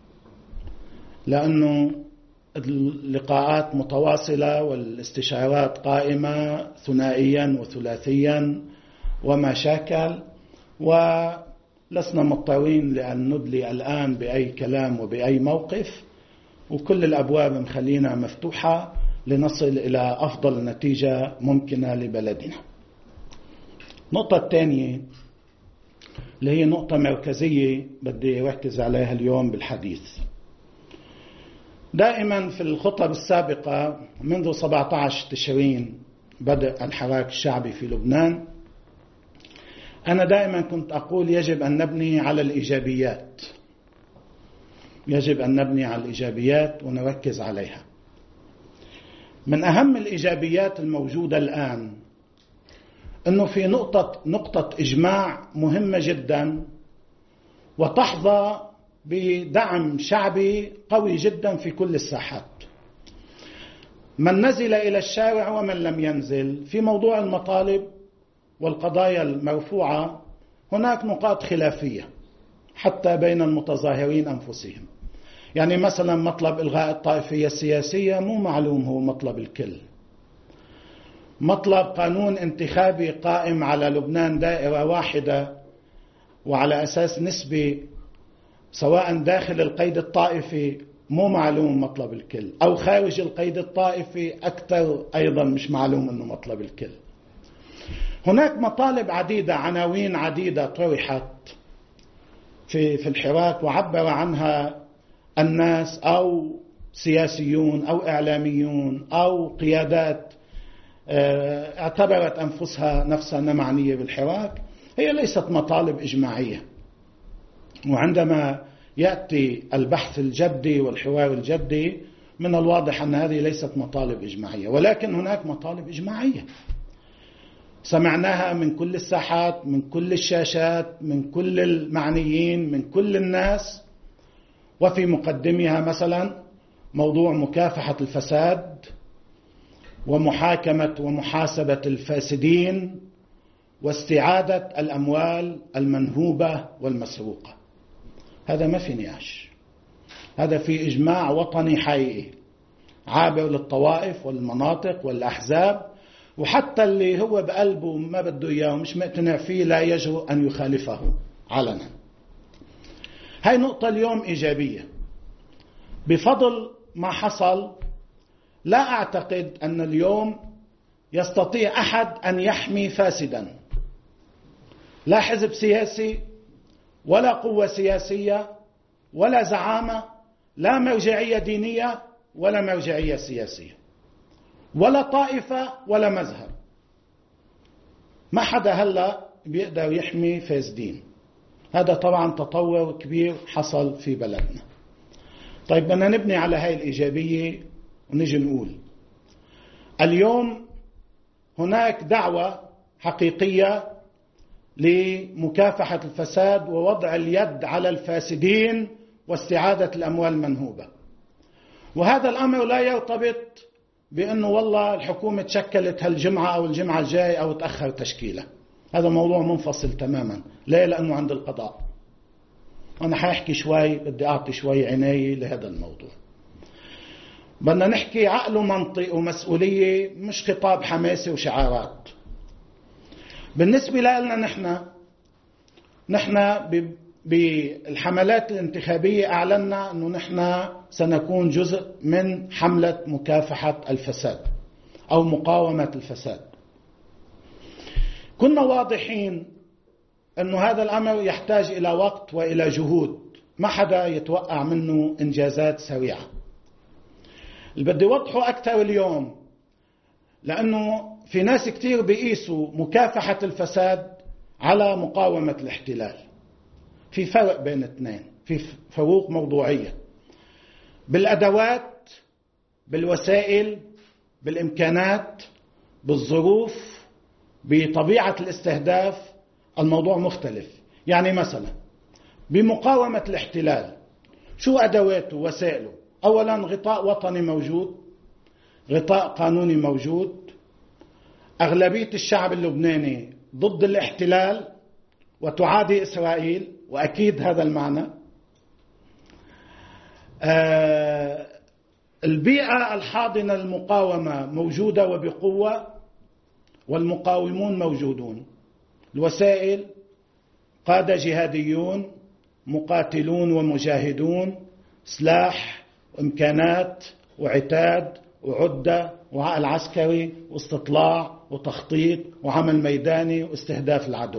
لأنه اللقاءات متواصلة والاستشارات قائمة ثنائيا وثلاثيا وما شاكل، ولسنا مضطرين لأن ندلي الآن بأي كلام وبأي موقف، وكل الأبواب مخلينا مفتوحة لنصل إلى أفضل نتيجة ممكنة لبلدنا. النقطة الثانية اللي هي نقطة مركزية بدي أركز عليها اليوم بالحديث. دائما في الخطب السابقة منذ سبعة عشر تشرين بدء الحراك الشعبي في لبنان، أنا دائما كنت أقول يجب أن نبني على الإيجابيات، يجب أن نبني على الإيجابيات ونركز عليها. من أهم الإيجابيات الموجودة الآن أنه في نقطة, نقطة إجماع مهمة جدا، وتحظى بدعم شعبي قوي جدا في كل الساحات، من نزل إلى الشارع ومن لم ينزل. في موضوع المطالب والقضايا المرفوعة هناك نقاط خلافية حتى بين المتظاهرين أنفسهم. يعني مثلا مطلب إلغاء الطائفية السياسية مو معلوم هو مطلب الكل. مطلب قانون انتخابي قائم على لبنان دائرة واحدة وعلى أساس نسبي سواء داخل القيد الطائفي مو معلوم مطلب الكل، أو خارج القيد الطائفي أكثر أيضا مش معلوم أنه مطلب الكل. هناك مطالب عديدة، عناوين عديدة طرحت في في الحراك وعبر عنها الناس أو سياسيون أو إعلاميون أو قيادات اعتبرت أنفسها نفسها معنية بالحراك. هي ليست مطالب إجماعية، وعندما يأتي البحث الجدي والحوار الجدي من الواضح أن هذه ليست مطالب إجماعية، ولكن هناك مطالب إجماعية سمعناها من كل الساحات، من كل الشاشات، من كل المعنيين، من كل الناس، وفي مقدمها مثلا موضوع مكافحة الفساد ومحاكمة ومحاسبة الفاسدين واستعادة الأموال المنهوبة والمسروقة. هذا ما في نقاش، هذا في إجماع وطني حقيقي عابر للطوائف والمناطق والأحزاب، وحتى اللي هو بقلبه ما بده إياه ومش مقتنع فيه لا يجرؤ أن يخالفه علنا. هاي نقطة اليوم إيجابية. بفضل ما حصل لا أعتقد أن اليوم يستطيع أحد أن يحمي فاسدا. لا حزب سياسي ولا قوة سياسية ولا زعامة، لا مرجعية دينية ولا مرجعية سياسية، ولا طائفة ولا مذهب. ما حدا هلأ بيقدر يحمي فاسدين. هذا طبعا تطور كبير حصل في بلدنا. طيب بدنا نبني على هاي الإيجابية ونجي نقول اليوم هناك دعوة حقيقية لمكافحة الفساد ووضع اليد على الفاسدين واستعادة الأموال المنهوبة. وهذا الأمر لا يرتبط بأنه والله الحكومة تشكلت هالجمعة أو الجمعة الجاي أو تأخر تشكيله. هذا موضوع منفصل تماما. ليه؟ لأنه عند القضاء. أنا حاحكي شوي، بدي أعطي شوي عناية لهذا الموضوع. بدنا نحكي عقل ومنطق ومسؤولية، مش خطاب حماسي وشعارات. بالنسبة لنا نحن نحن بالحملات الانتخابية أعلنا أنه نحن سنكون جزء من حملة مكافحة الفساد أو مقاومة الفساد. كنا واضحين أنه هذا الأمر يحتاج إلى وقت وإلى جهود، ما حدا يتوقع منه إنجازات سريعة. اللي بدي وضحه أكثر اليوم، لأنه في ناس كتير بيقيسوا مكافحة الفساد على مقاومة الاحتلال. في فرق بين الاثنين، في فروق موضوعية بالأدوات، بالوسائل، بالإمكانات، بالظروف، بطبيعة الاستهداف. الموضوع مختلف. يعني مثلا بمقاومة الاحتلال شو أدواته ووسائله؟ أولا غطاء وطني موجود، غطاء قانوني موجود، أغلبية الشعب اللبناني ضد الاحتلال وتعادي إسرائيل، وأكيد هذا المعنى. آه البيئة الحاضنة للمقاومة موجودة وبقوة، والمقاومون موجودون. الوسائل قادة جهاديون، مقاتلون ومجاهدون، سلاح وإمكانات وعتاد وعدة وعقل عسكري واستطلاع وتخطيط وعمل ميداني واستهداف العدو.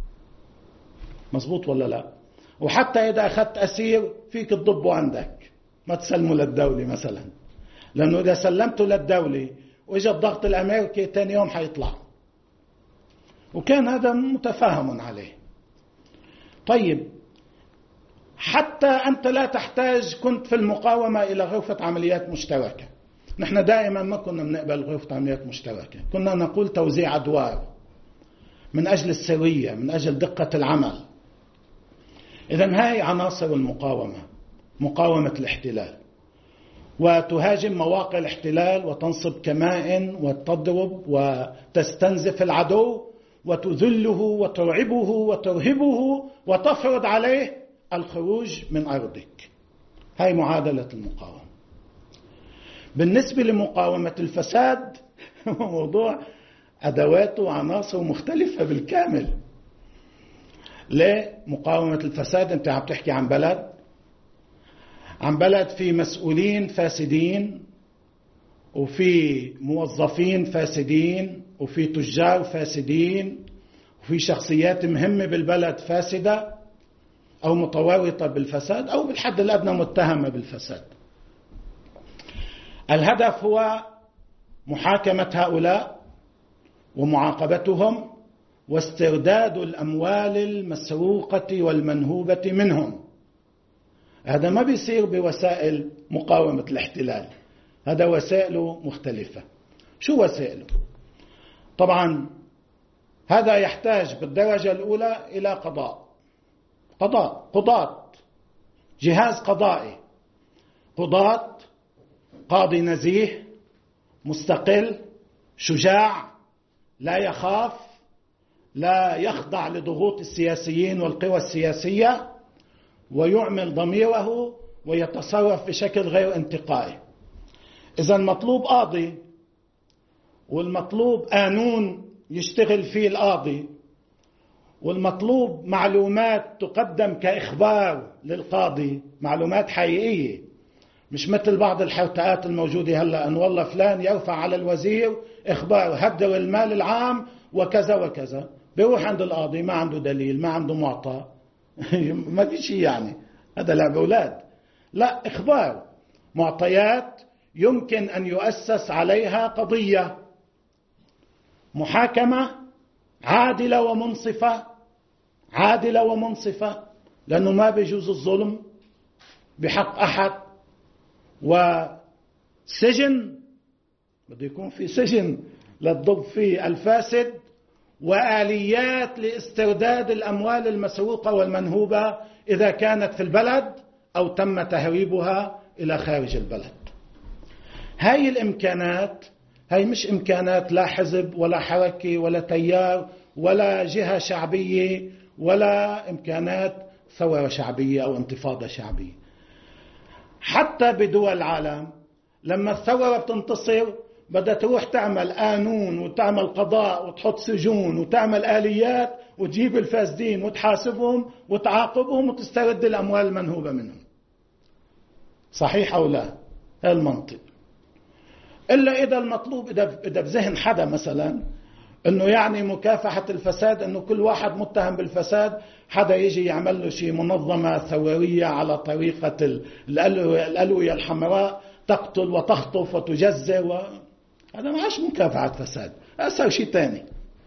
مزبوط ولا لا؟ وحتى إذا أخذت أسير فيك تضبه عندك، ما تسلمه للدولة مثلا، لأنه إذا سلمته للدولة وإجا الضغط الأمريكي تاني يوم حيطلع، وكان هذا متفاهم عليه. طيب حتى أنت لا تحتاج كنت في المقاومة إلى غرفة عمليات مشتركة. نحن دائما ما كنا بنقبل غرفة عمليات مشتركة، كنا نقول توزيع أدوار من أجل السرية، من أجل دقة العمل. إذن هاي عناصر المقاومة، مقاومة الاحتلال، وتهاجم مواقع الاحتلال وتنصب كمائن وتضرب وتستنزف العدو وتذله وترعبه وترهبه وتفرض عليه الخروج من أرضك. هاي معادلة المقاومة. بالنسبة لمقاومة الفساد موضوع أدواته وعناصر مختلفة بالكامل. ليه مقاومة الفساد؟ أنت عم تحكي عن بلد عن بلد في مسؤولين فاسدين، وفي موظفين فاسدين، وفي تجار فاسدين، وفي شخصيات مهمة بالبلد فاسدة أو متورطة بالفساد أو بالحد الأدنى متهمة بالفساد. الهدف هو محاكمة هؤلاء ومعاقبتهم واسترداد الأموال المسروقة والمنهوبة منهم. هذا ما بيصير بوسائل مقاومة الاحتلال، هذا وسائله مختلفة. شو وسائله؟ طبعا هذا يحتاج بالدرجة الأولى إلى قضاء قضاء قضاة، جهاز قضائي، قضاة، قاضي نزيه مستقل شجاع لا يخاف، لا يخضع لضغوط السياسيين والقوى السياسية، ويعمل ضميره ويتصرف بشكل غير انتقائي. إذا مطلوب قاضي، والمطلوب قانون يشتغل فيه القاضي، والمطلوب معلومات تقدم كإخبار للقاضي، معلومات حقيقية، مش مثل بعض الحرتقات الموجودة هلأ أن والله فلان يرفع على الوزير إخبار هدر المال العام وكذا وكذا. بيروح عند القاضي ما عنده دليل ما عنده معطى ما في شيء، يعني هذا لعب أولاد. لا، إخبار معطيات يمكن أن يؤسس عليها قضية، محاكمة عادلة ومنصفة، عادلة ومنصفة، لأنه ما بيجوز الظلم بحق أحد. وسجن بده يكون في سجن للضب فيه الفاسد، وآليات لاسترداد الأموال المسروقة والمنهوبة إذا كانت في البلد أو تم تهريبها إلى خارج البلد. هاي الإمكانات هاي مش إمكانات لا حزب ولا حركة ولا تيار ولا جهة شعبية ولا إمكانات ثورة شعبية أو انتفاضة شعبية. حتى بدول العالم لما الثورة بتنتصر بدها تروح تعمل قانون وتعمل قضاء وتحط سجون وتعمل آليات وتجيب الفاسدين وتحاسبهم وتعاقبهم وتسترد الأموال المنهوبة منهم. صحيح أو لا؟ هذا المنطق. إلا إذا المطلوب إذا بذهن حدا مثلا إنه يعني مكافحة الفساد، إنه كل واحد متهم بالفساد حدا يجي يعمل له شيء منظمة ثورية على طريقة الألوية الحمراء تقتل وتخطف وتجزر و... هذا ما عادش مكافحة فساد، هذا صار شيء تاني.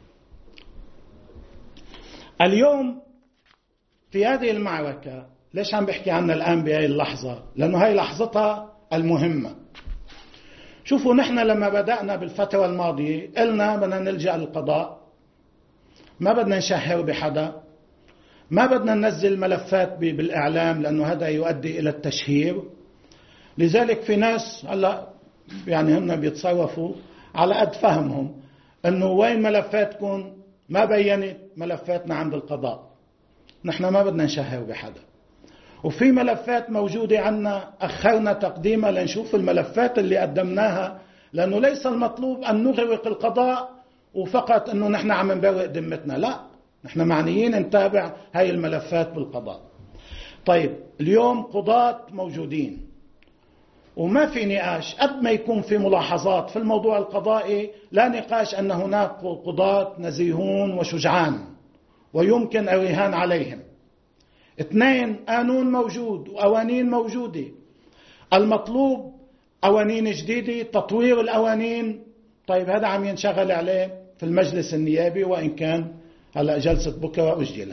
اليوم في هذه المعركة، ليش عم بحكي عنها الآن بهذه اللحظة؟ لأنه هاي لحظتها المهمة. شوفوا، نحن لما بدأنا بالفترة الماضية قلنا بدنا نلجأ للقضاء، ما بدنا نشهر بحدا، ما بدنا ننزل ملفات بالإعلام لأنه هذا يؤدي إلى التشهير. لذلك في ناس هلا يعني هم بيتصرفوا على قد فهمهم، انه وين ملفاتكم؟ ما بينت ملفاتنا عند القضاء، نحن ما بدنا نشهر بحدا. وفي ملفات موجودة عنا أخرنا تقديمها لنشوف الملفات اللي قدمناها، لأنه ليس المطلوب أن نغرق القضاء وفقط أنه نحن عم نبرق ذمتنا، لا، نحن معنيين نتابع هاي الملفات بالقضاء. طيب اليوم قضاة موجودين وما في نقاش، قد ما يكون في ملاحظات في الموضوع القضائي لا نقاش أن هناك قضاة نزيهون وشجعان ويمكن الرهان عليهم. اثنين، قانون موجود وقوانين موجودة، المطلوب قوانين جديدة، تطوير القوانين. طيب هذا عم ينشغل عليه في المجلس النيابي، وإن كان هلأ جلسة بكرة أجلت.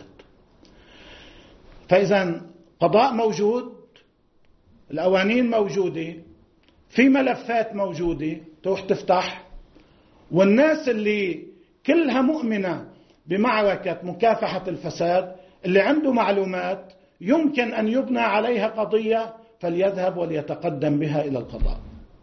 فإذا قضاء موجود، القوانين موجودة، في ملفات موجودة تروح تفتح، والناس اللي كلها مؤمنة بمعركة مكافحة الفساد اللي عنده معلومات يمكن أن يبنى عليها قضية فليذهب وليتقدم بها إلى القضاء.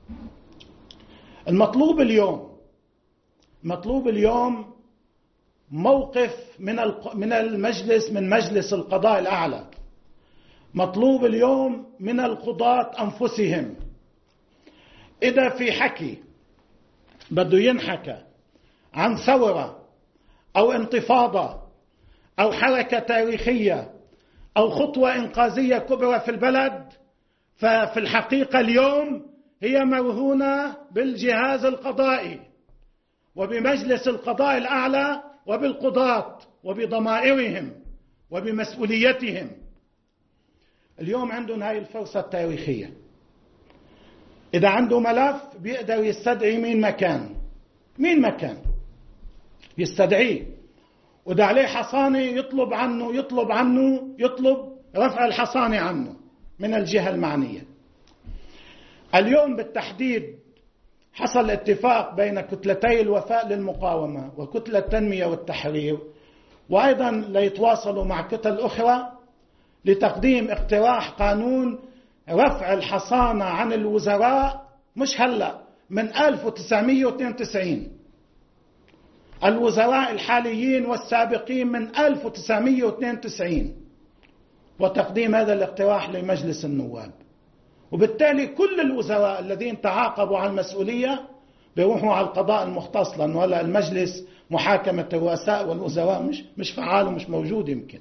المطلوب اليوم مطلوب اليوم موقف من من المجلس، من مجلس القضاء الأعلى. مطلوب اليوم من القضاة أنفسهم. إذا في حكي بده ينحكى عن ثورة أو انتفاضة أو حركة تاريخية أو خطوة إنقاذية كبرى في البلد، ففي الحقيقة اليوم هي مرهونة بالجهاز القضائي وبمجلس القضاء الأعلى وبالقضاة وبضمائرهم وبمسؤوليتهم. اليوم عندهم هاي الفرصة التاريخية. إذا عنده ملف بيقدر يستدعي مين مكان مين مكان يستدعيه، وإذا عليه حصانة يطلب عنه يطلب عنه يطلب رفع الحصانة عنه من الجهة المعنية. اليوم بالتحديد حصل اتفاق بين كتلتي الوفاء للمقاومة وكتلة التنمية والتحرير، وأيضا ليتواصلوا مع كتل أخرى لتقديم اقتراح قانون رفع الحصانة عن الوزراء، مش هلأ، من ألف وتسعمئة واثنين وتسعين. الوزراء الحاليين والسابقين من ألف وتسعمئة واثنين وتسعين، وتقديم هذا الاقتراح لمجلس النواب. وبالتالي كل الوزراء الذين تعاقبوا على المسؤولية بيروحوا على القضاء المختص، لأنه ولا المجلس محاكمة الرؤساء والوزراء مش مش فعال ومش موجود. يمكن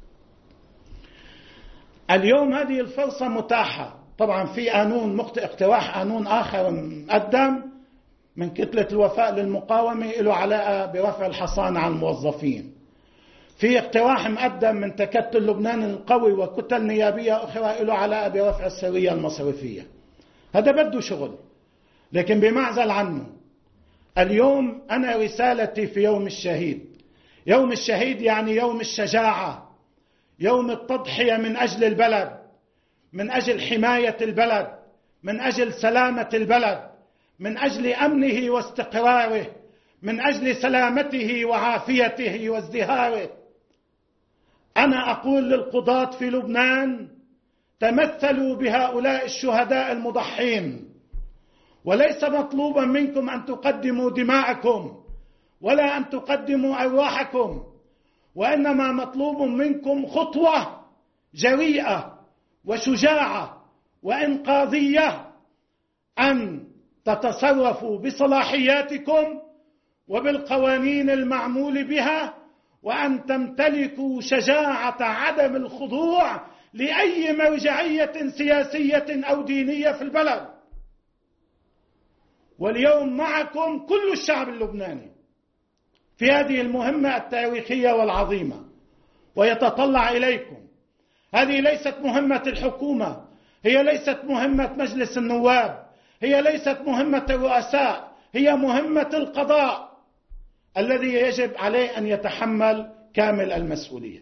اليوم هذه الفرصة متاحة. طبعا في قانون مخطئ، اقتراح قانون آخر مقدم من كتلة الوفاء للمقاومة له علاقة برفع الحصانة عن الموظفين، في اقتراح مقدم من تكتل لبنان القوي وكتل نيابية أخرى له علاقة برفع السرية المصرفية. هذا بده شغل، لكن بمعزل عنه اليوم أنا رسالتي في يوم الشهيد. يوم الشهيد يعني يوم الشجاعة، يوم التضحية من أجل البلد، من أجل حماية البلد، من أجل سلامة البلد، من أجل أمنه واستقراره، من أجل سلامته وعافيته وازدهاره. أنا أقول للقضاة في لبنان: تمثلوا بهؤلاء الشهداء المضحين، وليس مطلوبا منكم أن تقدموا دماءكم ولا أن تقدموا أرواحكم، وإنما مطلوب منكم خطوة جريئة وشجاعة وإنقاذية، أن تتصرفوا بصلاحياتكم وبالقوانين المعمول بها، وأن تمتلكوا شجاعة عدم الخضوع لأي مرجعية سياسية أو دينية في البلد. واليوم معكم كل الشعب اللبناني في هذه المهمة التاريخية والعظيمة، ويتطلع إليكم. هذه ليست مهمة الحكومة، هي ليست مهمة مجلس النواب، هي ليست مهمة الرؤساء، هي مهمة القضاء الذي يجب عليه أن يتحمل كامل المسؤولية.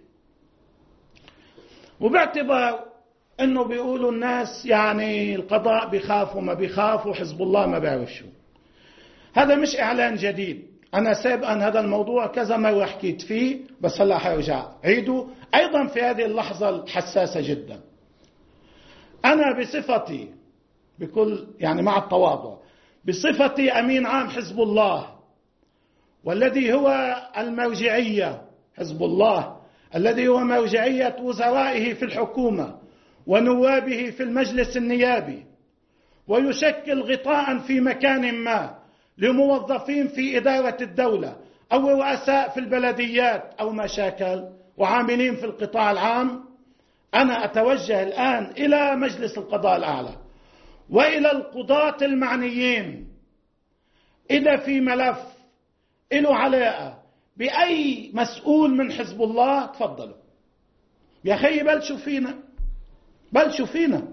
وباعتبار أنه بيقولوا الناس يعني القضاء بيخاف وما بيخاف وحزب الله ما بيعرف شو، هذا مش إعلان جديد. أنا سابقا هذا الموضوع كذا مرة حكيت فيه، بس هلا حرجع عيده أيضا في هذه اللحظة الحساسة جدا. أنا بصفتي بكل يعني مع التواضع بصفتي أمين عام حزب الله، والذي هو المرجعية، حزب الله الذي هو مرجعية وزرائه في الحكومة ونوابه في المجلس النيابي، ويشكل غطاء في مكان ما لموظفين في إدارة الدولة أو رؤساء في البلديات أو مشاكل وعاملين في القطاع العام. أنا أتوجه الآن إلى مجلس القضاء الأعلى وإلى القضاة المعنيين: إذا في ملف له علاقة بأي مسؤول من حزب الله تفضلوا يا أخي، بلشوا فينا بلشوا فينا.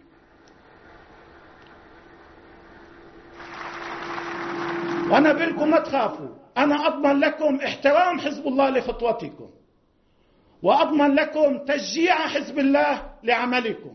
وأنا بلكم ما تخافوا، أنا أضمن لكم احترام حزب الله لخطوتكم، وأضمن لكم تشجيع حزب الله لعملكم.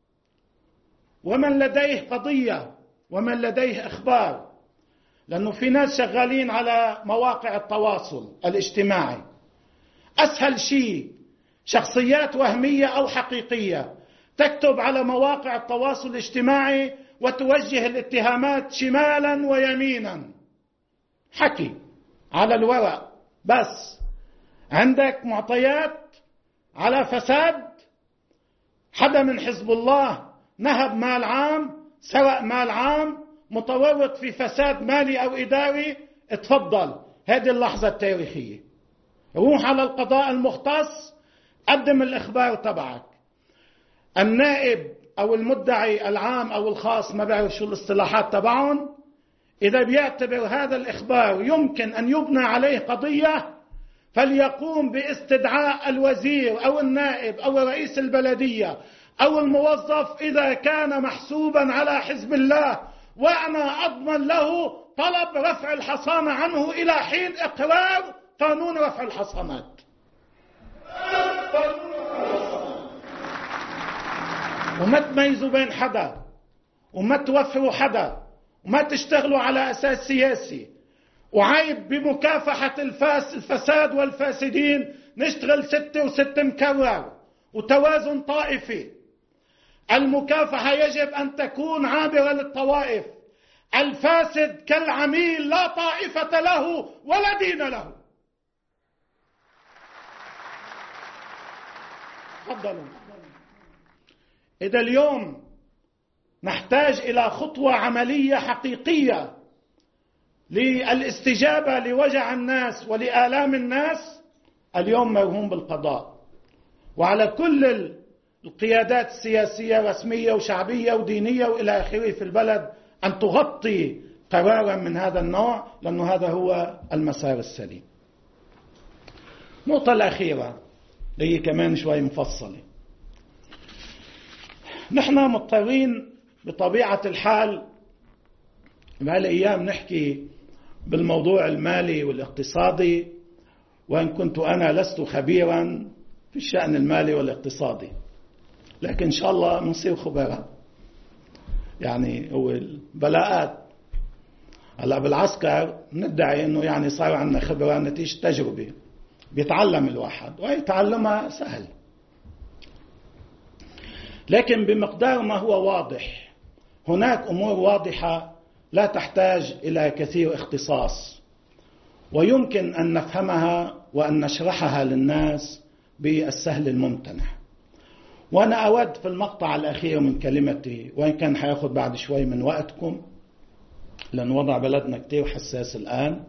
ومن لديه قضية ومن لديه إخبار، لأنه في ناس شغالين على مواقع التواصل الاجتماعي، أسهل شيء شخصيات وهمية أو حقيقية تكتب على مواقع التواصل الاجتماعي وتوجه الاتهامات شمالا ويمينا، حكي على الورق، بس عندك معطيات على فساد، حدا من حزب الله نهب مال عام، سرق مال عام، متورط في فساد مالي أو إداري، اتفضل هذه اللحظة التاريخية، روح على القضاء المختص، قدم الإخبار تبعك. النائب أو المدعي العام أو الخاص، ما بعرف شو الاصطلاحات تبعهم، إذا بيعتبر هذا الإخبار يمكن أن يبنى عليه قضية، فليقوم باستدعاء الوزير أو النائب أو رئيس البلدية أو الموظف إذا كان محسوبا على حزب الله، وأنا أضمن له طلب رفع الحصانة عنه إلى حين إقرار قانون رفع الحصانات. وما تميزوا بين حدا، وما توفروا حدا، وما تشتغلوا على أساس سياسي. وعيب بمكافحة الفاس الفساد والفاسدين نشتغل ستة وستة مكرر وتوازن طائفي. المكافحة يجب أن تكون عابرة للطوائف. الفاسد كالعميل لا طائفة له ولا دين له. تفضلوا. إذا اليوم نحتاج إلى خطوة عملية حقيقية للاستجابة لوجع الناس ولآلام الناس، اليوم مرهون بالقضاء، وعلى كل القيادات السياسية رسمية وشعبية ودينية وإلى آخره في البلد أن تغطي قرارا من هذا النوع، لأنه هذا هو المسار السليم. النقطة الأخيرة اللي هي كمان شوي مفصلة، نحن مضطرين بطبيعة الحال بهالأيام نحكي بالموضوع المالي والاقتصادي، وإن كنت أنا لست خبيرا في الشأن المالي والاقتصادي، لكن إن شاء الله نصير خبراء. يعني هو البلاءات هلا بالعسكر ندعي إنه يعني صار عندنا خبرة نتيجة تجربة، بيتعلم الواحد وهي تعلمها سهل، لكن بمقدار ما هو واضح هناك أمور واضحة لا تحتاج إلى كثير اختصاص، ويمكن أن نفهمها وأن نشرحها للناس بالسهل الممتنع. وأنا أود في المقطع الأخير من كلمتي، وإن كان حياخد بعد شوي من وقتكم لأن وضع بلدنا كتير حساس الآن،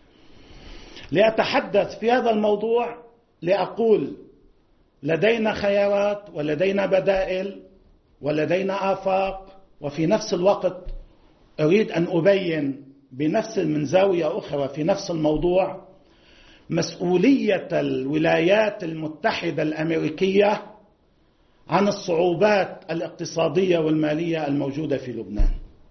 لأتحدث في هذا الموضوع لأقول لدينا خيارات ولدينا بدائل ولدينا آفاق، وفي نفس الوقت أريد أن أبين بنفس من زاوية أخرى في نفس الموضوع مسؤولية الولايات المتحدة الأمريكية عن الصعوبات الاقتصادية والمالية الموجودة في لبنان،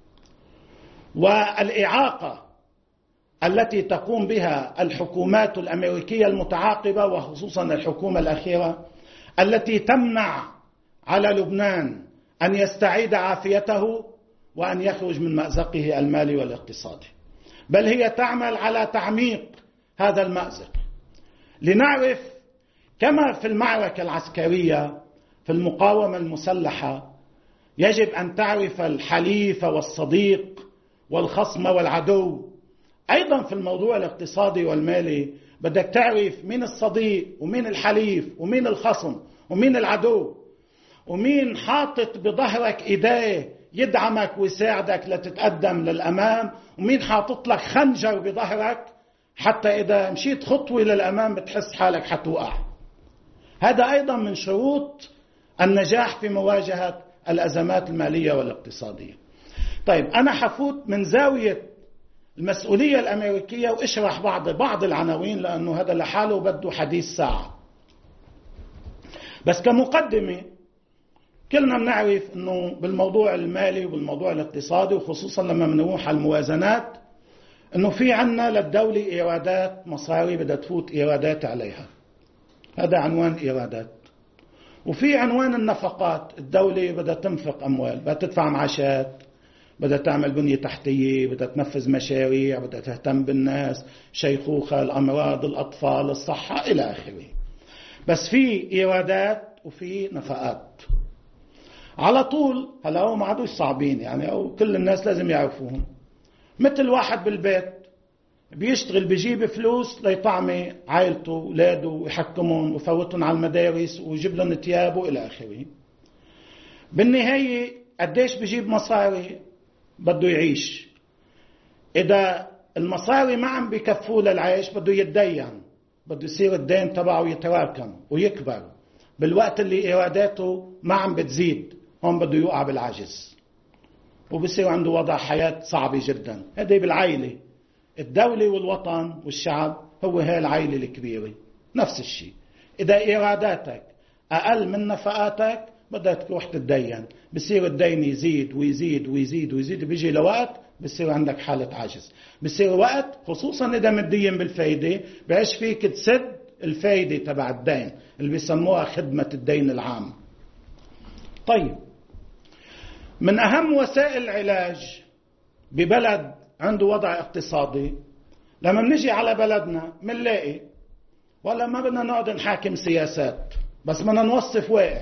والإعاقة التي تقوم بها الحكومات الأمريكية المتعاقبة، وخصوصا الحكومة الأخيرة التي تمنع على لبنان أن يستعيد عافيته وأن يخرج من مأزقه المالي والاقتصادي، بل هي تعمل على تعميق هذا المأزق. لنعرف كما في المعركة العسكرية في المقاومة المسلحة يجب أن تعرف الحليف والصديق والخصم والعدو، أيضا في الموضوع الاقتصادي والمالي بدك تعرف مين الصديق ومين الحليف ومين الخصم ومين العدو، ومين حاطط بظهرك إيديه يدعمك ويساعدك لتتقدم للأمام، ومين حاطط لك خنجر بظهرك حتى إذا مشيت خطوة للأمام بتحس حالك حتوقع. هذا أيضا من شروط النجاح في مواجهة الأزمات المالية والاقتصادية. طيب أنا حفوت من زاوية المسؤولية الأمريكية واشرح بعض بعض العناوين لأنه هذا لحاله بده حديث ساعة، بس كمقدمة كلنا بنعرف أنه بالموضوع المالي وبالموضوع الاقتصادي وخصوصا لما بنروح على الموازنات أنه في عنا للدولة إيرادات مصاري بدها تفوت إيرادات عليها، هذا عنوان إيرادات. وفي عنوان النفقات، الدولة بدها تنفق أموال، بدها تدفع معاشات، بدها تعمل بنية تحتية، بدها تنفذ مشاريع، بدها تهتم بالناس، شيخوخة، الأمراض، الأطفال، الصحة إلى آخره. بس في إيرادات وفي نفقات على طول. هلا هو ما عادوش صعبين يعني، أو كل الناس لازم يعرفوهم. مثل واحد بالبيت بيشتغل بيجيب فلوس ليطعمي عائلته ولاده ويحكمهم ويفوتهم على المدارس ويجيب لهم ثياب إلى آخره. بالنهاية قديش بيجيب مصاري بده يعيش، إذا المصاري ما عم بيكفوا للعيش بده يتدين، بده يصير الدين تبعه يتراكم ويكبر بالوقت اللي إيراداته ما عم بتزيد، هون بده يوقع بالعجز وبصير عنده وضع حياة صعبة جدا. هذه بالعائلة، الدولة والوطن والشعب هو هاي العائلة الكبيرة. نفس الشيء إذا إيراداتك أقل من نفقاتك بدك تروح تتدين، بصير الدين يزيد ويزيد ويزيد ويزيد، بيجي لوقت بصير عندك حالة عجز، بصير وقت خصوصا إذا مدين بالفايدة بعيش فيك تسد الفايدة تبع الدين اللي بيسموها خدمة الدين العام. طيب من أهم وسائل العلاج ببلد عنده وضع اقتصادي، لما بنجي على بلدنا منلاقي ولا ما بدنا نقعد نحاكم سياسات، بس بدنا نوصف واقع.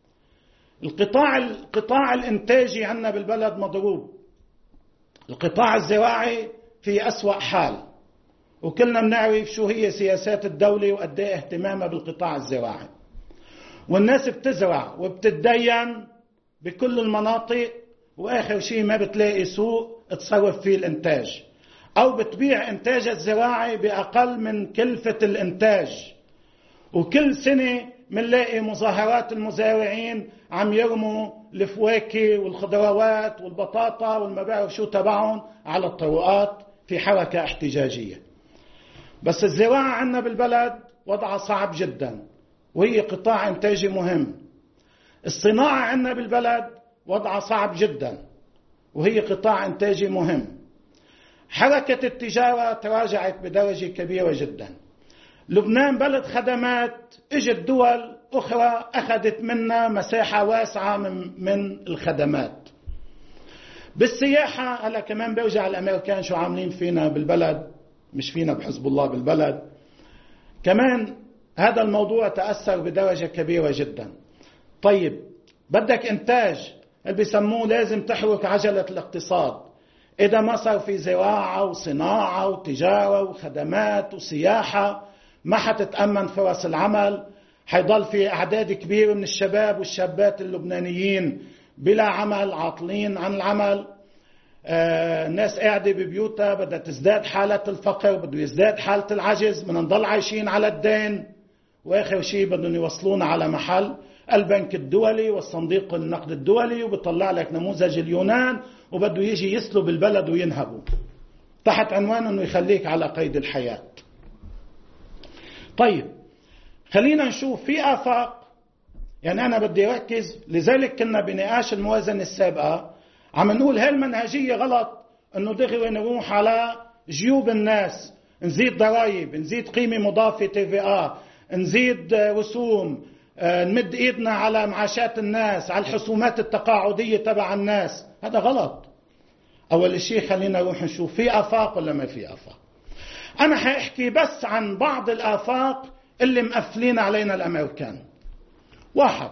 القطاع القطاع الانتاجي عندنا بالبلد مضروب، القطاع الزراعي في أسوأ حال، وكلنا بنعرف شو هي سياسات الدولة وقد ايه اهتمامها بالقطاع الزراعي، والناس بتزرع وبتتدين بكل المناطق، وآخر شيء ما بتلاقي سوق تصرف فيه الانتاج، أو بتبيع انتاج الزراعي بأقل من كلفة الانتاج. وكل سنة منلاقي مظاهرات المزارعين عم يرموا الفواكه والخضروات والبطاطا والما بعرف شو تبعهم على الطرقات في حركة احتجاجية. بس الزراعة عندنا بالبلد وضعها صعب جدا وهي قطاع إنتاجي مهم. الصناعة عندنا بالبلد وضعها صعب جدا وهي قطاع إنتاجي مهم. حركة التجارة تراجعت بدرجة كبيرة جدا. لبنان بلد خدمات، اجت دول أخرى أخذت منا مساحة واسعة من, من الخدمات. بالسياحة هلا كمان برجع الأمريكان شو عاملين فينا بالبلد، مش فينا بحزب الله بالبلد. كمان هذا الموضوع تأثر بدرجة كبيرة جدا. طيب بدك إنتاج اللي بيسموه لازم تحرك عجلة الاقتصاد. إذا ما صار في زراعة وصناعة وتجارة وخدمات وسياحة ما حتتأمن فرص العمل. حيضل في أعداد كبيرة من الشباب والشابات اللبنانيين بلا عمل، عاطلين عن العمل. آه الناس قاعدة ببيوتها، بدها تزداد حالة الفقر، بده يزداد حالة العجز، بدنا نضل عايشين على الدين، وآخر شيء بدهم يوصلونا على محل البنك الدولي والصندوق النقد الدولي، وبيطلع لك نموذج اليونان، وبده يجي يسلب البلد وينهبه تحت عنوان انه يخليك على قيد الحياة. طيب خلينا نشوف في آفاق. يعني أنا بدي أركز، لذلك كنا بنقاش الموازنة السابقة عم نقول هالمنهجية غلط، أنه دغري نروح على جيوب الناس، نزيد ضرائب، نزيد قيمة مضافة تي في آ، نزيد رسوم، نمد إيدنا على معاشات الناس، على الحسومات التقاعدية تبع الناس. هذا غلط. أول شيء خلينا نروح نشوف في آفاق ولا ما في آفاق. أنا حأحكي بس عن بعض الآفاق اللي مقفلين علينا الأمريكان. واحد،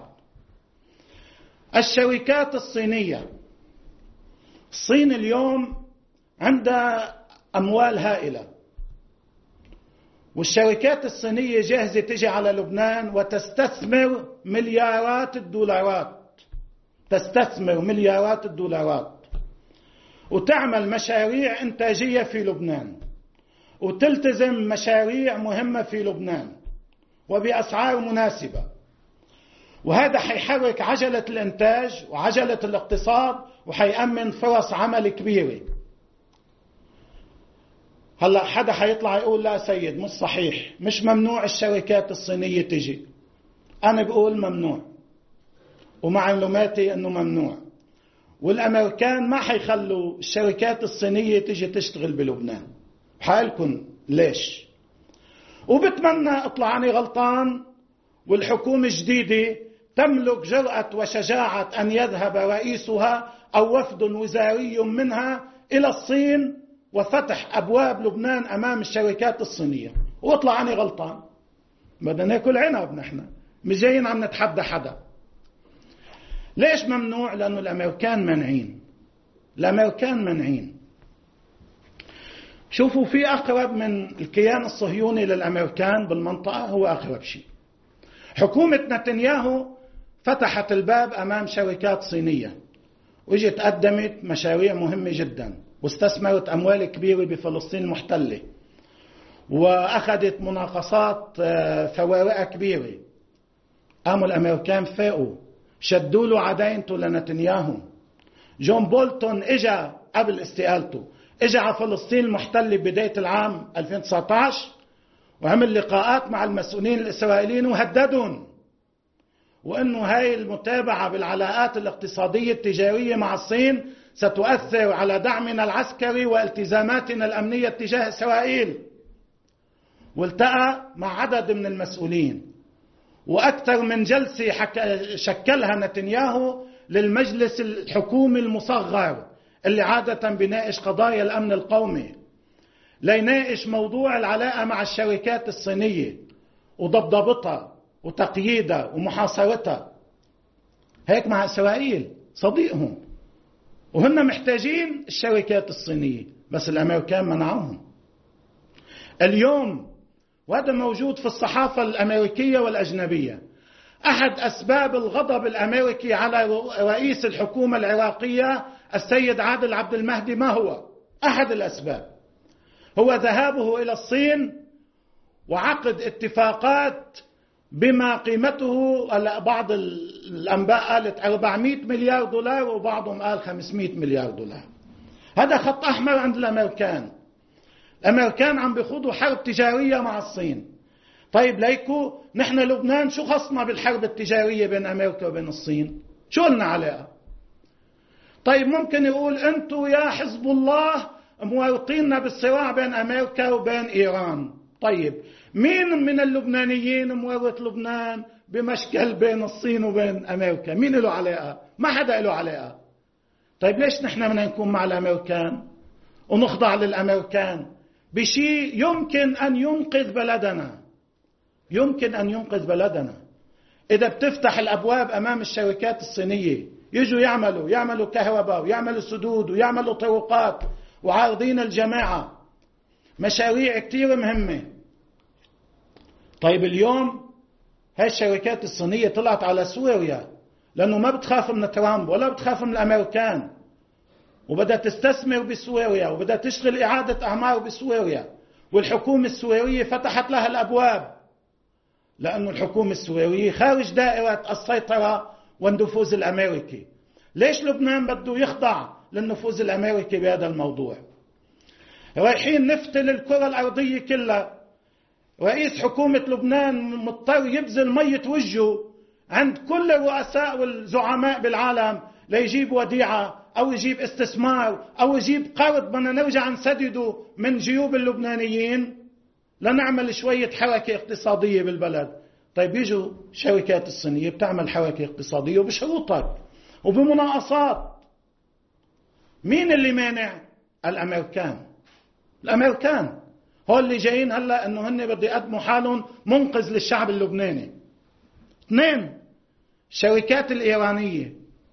الشركات الصينية. الصين اليوم عندها أموال هائلة، والشركات الصينية جاهزة تجي على لبنان وتستثمر مليارات الدولارات، تستثمر مليارات الدولارات وتعمل مشاريع إنتاجية في لبنان، وتلتزم مشاريع مهمة في لبنان وبأسعار مناسبة. وهذا حيحرك عجلة الإنتاج وعجلة الاقتصاد وحيأمن فرص عمل كبيرة. هلأ حدا حيطلع يقول لا سيد مش صحيح، مش ممنوع الشركات الصينية تجي. أنا بقول ممنوع، ومعلوماتي أنه ممنوع، والأمريكان ما حيخلوا الشركات الصينية تجي تشتغل بلبنان. حالكم ليش؟ وبتمنى اطلعني غلطان والحكومة الجديدة تملك جرأة وشجاعة أن يذهب رئيسها أو وفد وزاري منها إلى الصين وفتح أبواب لبنان أمام الشركات الصينية. واطلعني غلطان، بدنا ناكل عنب نحن، مش جايين عم نتحدى حدا. ليش ممنوع؟ لأنه الأمريكان منعين، الأمريكان منعين. شوفوا في أقرب من الكيان الصهيوني للأمريكان بالمنطقة، هو أقرب شيء. حكومة نتنياهو فتحت الباب أمام شركات صينية وجت قدمت مشاريع مهمة جدا، واستثمرت أموال كبيرة بفلسطين المحتلة، وأخذت مناقصات فوارق كبيرة. قاموا الأمريكان فاقوا، شدوا له عداينته لنتنياهو. جون بولتون إجا قبل استقالته، إجا على فلسطين المحتلة بداية العام ألفين وتسعة عشر وعمل لقاءات مع المسؤولين الإسرائيليين وهددهم، وأنه هاي المتابعة بالعلاقات الاقتصادية التجارية مع الصين ستؤثر على دعمنا العسكري والتزاماتنا الأمنية تجاه إسرائيل. والتقى مع عدد من المسؤولين، وأكثر من جلسة شكلها نتنياهو للمجلس الحكومي المصغر اللي عادة بيناقش قضايا الأمن القومي، ليناقش موضوع العلاقة مع الشركات الصينية وضبضبتها وتقييدها ومحاصرتها. هيك مع إسرائيل صديقهم، وهم محتاجين الشركات الصينية، بس الأمريكان منعوهم. اليوم وهذا موجود في الصحافة الأمريكية والأجنبية، أحد أسباب الغضب الأمريكي على رئيس الحكومة العراقية السيد عادل عبد المهدي ما هو؟ أحد الأسباب هو ذهابه إلى الصين وعقد اتفاقات بما قيمته، بعض الأنباء قالت أربعمائة مليار دولار وبعضهم قال خمسمائة مليار دولار. هذا خط أحمر عند الأمريكان. الأمريكان عم بيخوضوا حرب تجارية مع الصين. طيب ليكو نحن لبنان شو خصنا بالحرب التجارية بين أمريكا وبين الصين؟ شو قلنا عليها؟ طيب ممكن يقول أنتوا يا حزب الله مورطيننا بالصراع بين أمريكا وبين إيران. طيب مين من اللبنانيين مورط لبنان بمشكل بين الصين وبين أمريكا؟ مين له علاقة؟ ما حدا له علاقة. طيب ليش نحن بدنا نكون مع الأمريكان ونخضع للأمريكان بشيء يمكن أن ينقذ بلدنا؟ يمكن أن ينقذ بلدنا إذا بتفتح الأبواب أمام الشركات الصينية يجوا يعملوا يعملوا كهرباء ويعملوا سدود ويعملوا طرقات وعارضين الجماعة مشاريع كتير مهمة. طيب اليوم هاي الشركات الصينية طلعت على سوريا لأنه ما بتخاف من ترامب ولا بتخاف من الأمريكان، وبدأت تستثمر بسوريا وبدأت تشغل إعادة أعمار بسوريا، والحكومة السورية فتحت لها الأبواب لأن الحكومة السورية خارج دائرة السيطرة والنفوذ الأمريكي. ليش لبنان بده يخضع للنفوذ الأمريكي بهذا الموضوع؟ رايحين نفتل الكرة الأرضية كلها. رئيس حكومة لبنان مضطر يبذل مية وجهه عند كل الرؤساء والزعماء بالعالم ليجيب وديعة أو يجيب استثمار أو يجيب قرض بدنا نرجع نسدده من جيوب اللبنانيين لنعمل شوية حركة اقتصادية بالبلد. طيب يجوا شركات الصينية بتعمل حركة اقتصادية وبشروطك وبمناقصات. مين اللي مانع؟ الأمريكان. الأمريكان هو اللي جايين هلا انه هن بده يقدموا حالهم منقذ للشعب اللبناني. اثنين، الشركات الإيرانية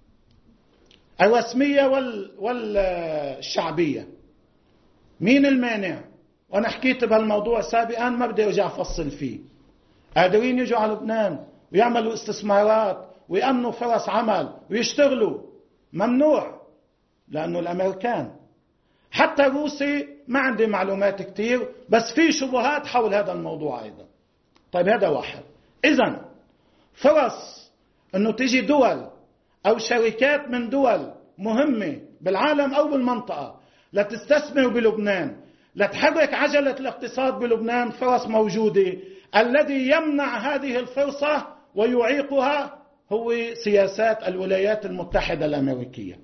الرسمية وال والشعبية. مين المانع؟ وانا حكيت بهالموضوع سابقا ما بدي ارجع افصل فيه. قادرين يجوا على لبنان ويعملوا استثمارات ويأمنوا فرص عمل ويشتغلوا. ممنوع لأنه الأمريكان. حتى الروسي ما عندي معلومات كتير بس في شبهات حول هذا الموضوع أيضا. طيب هذا واحد. إذن فرص أنه تجي دول أو شركات من دول مهمة بالعالم أو بالمنطقة لتستثمر بلبنان لتحرك عجلة الاقتصاد بلبنان فرص موجودة. الذي يمنع هذه الفرصة ويعيقها هو سياسات الولايات المتحدة الأمريكية.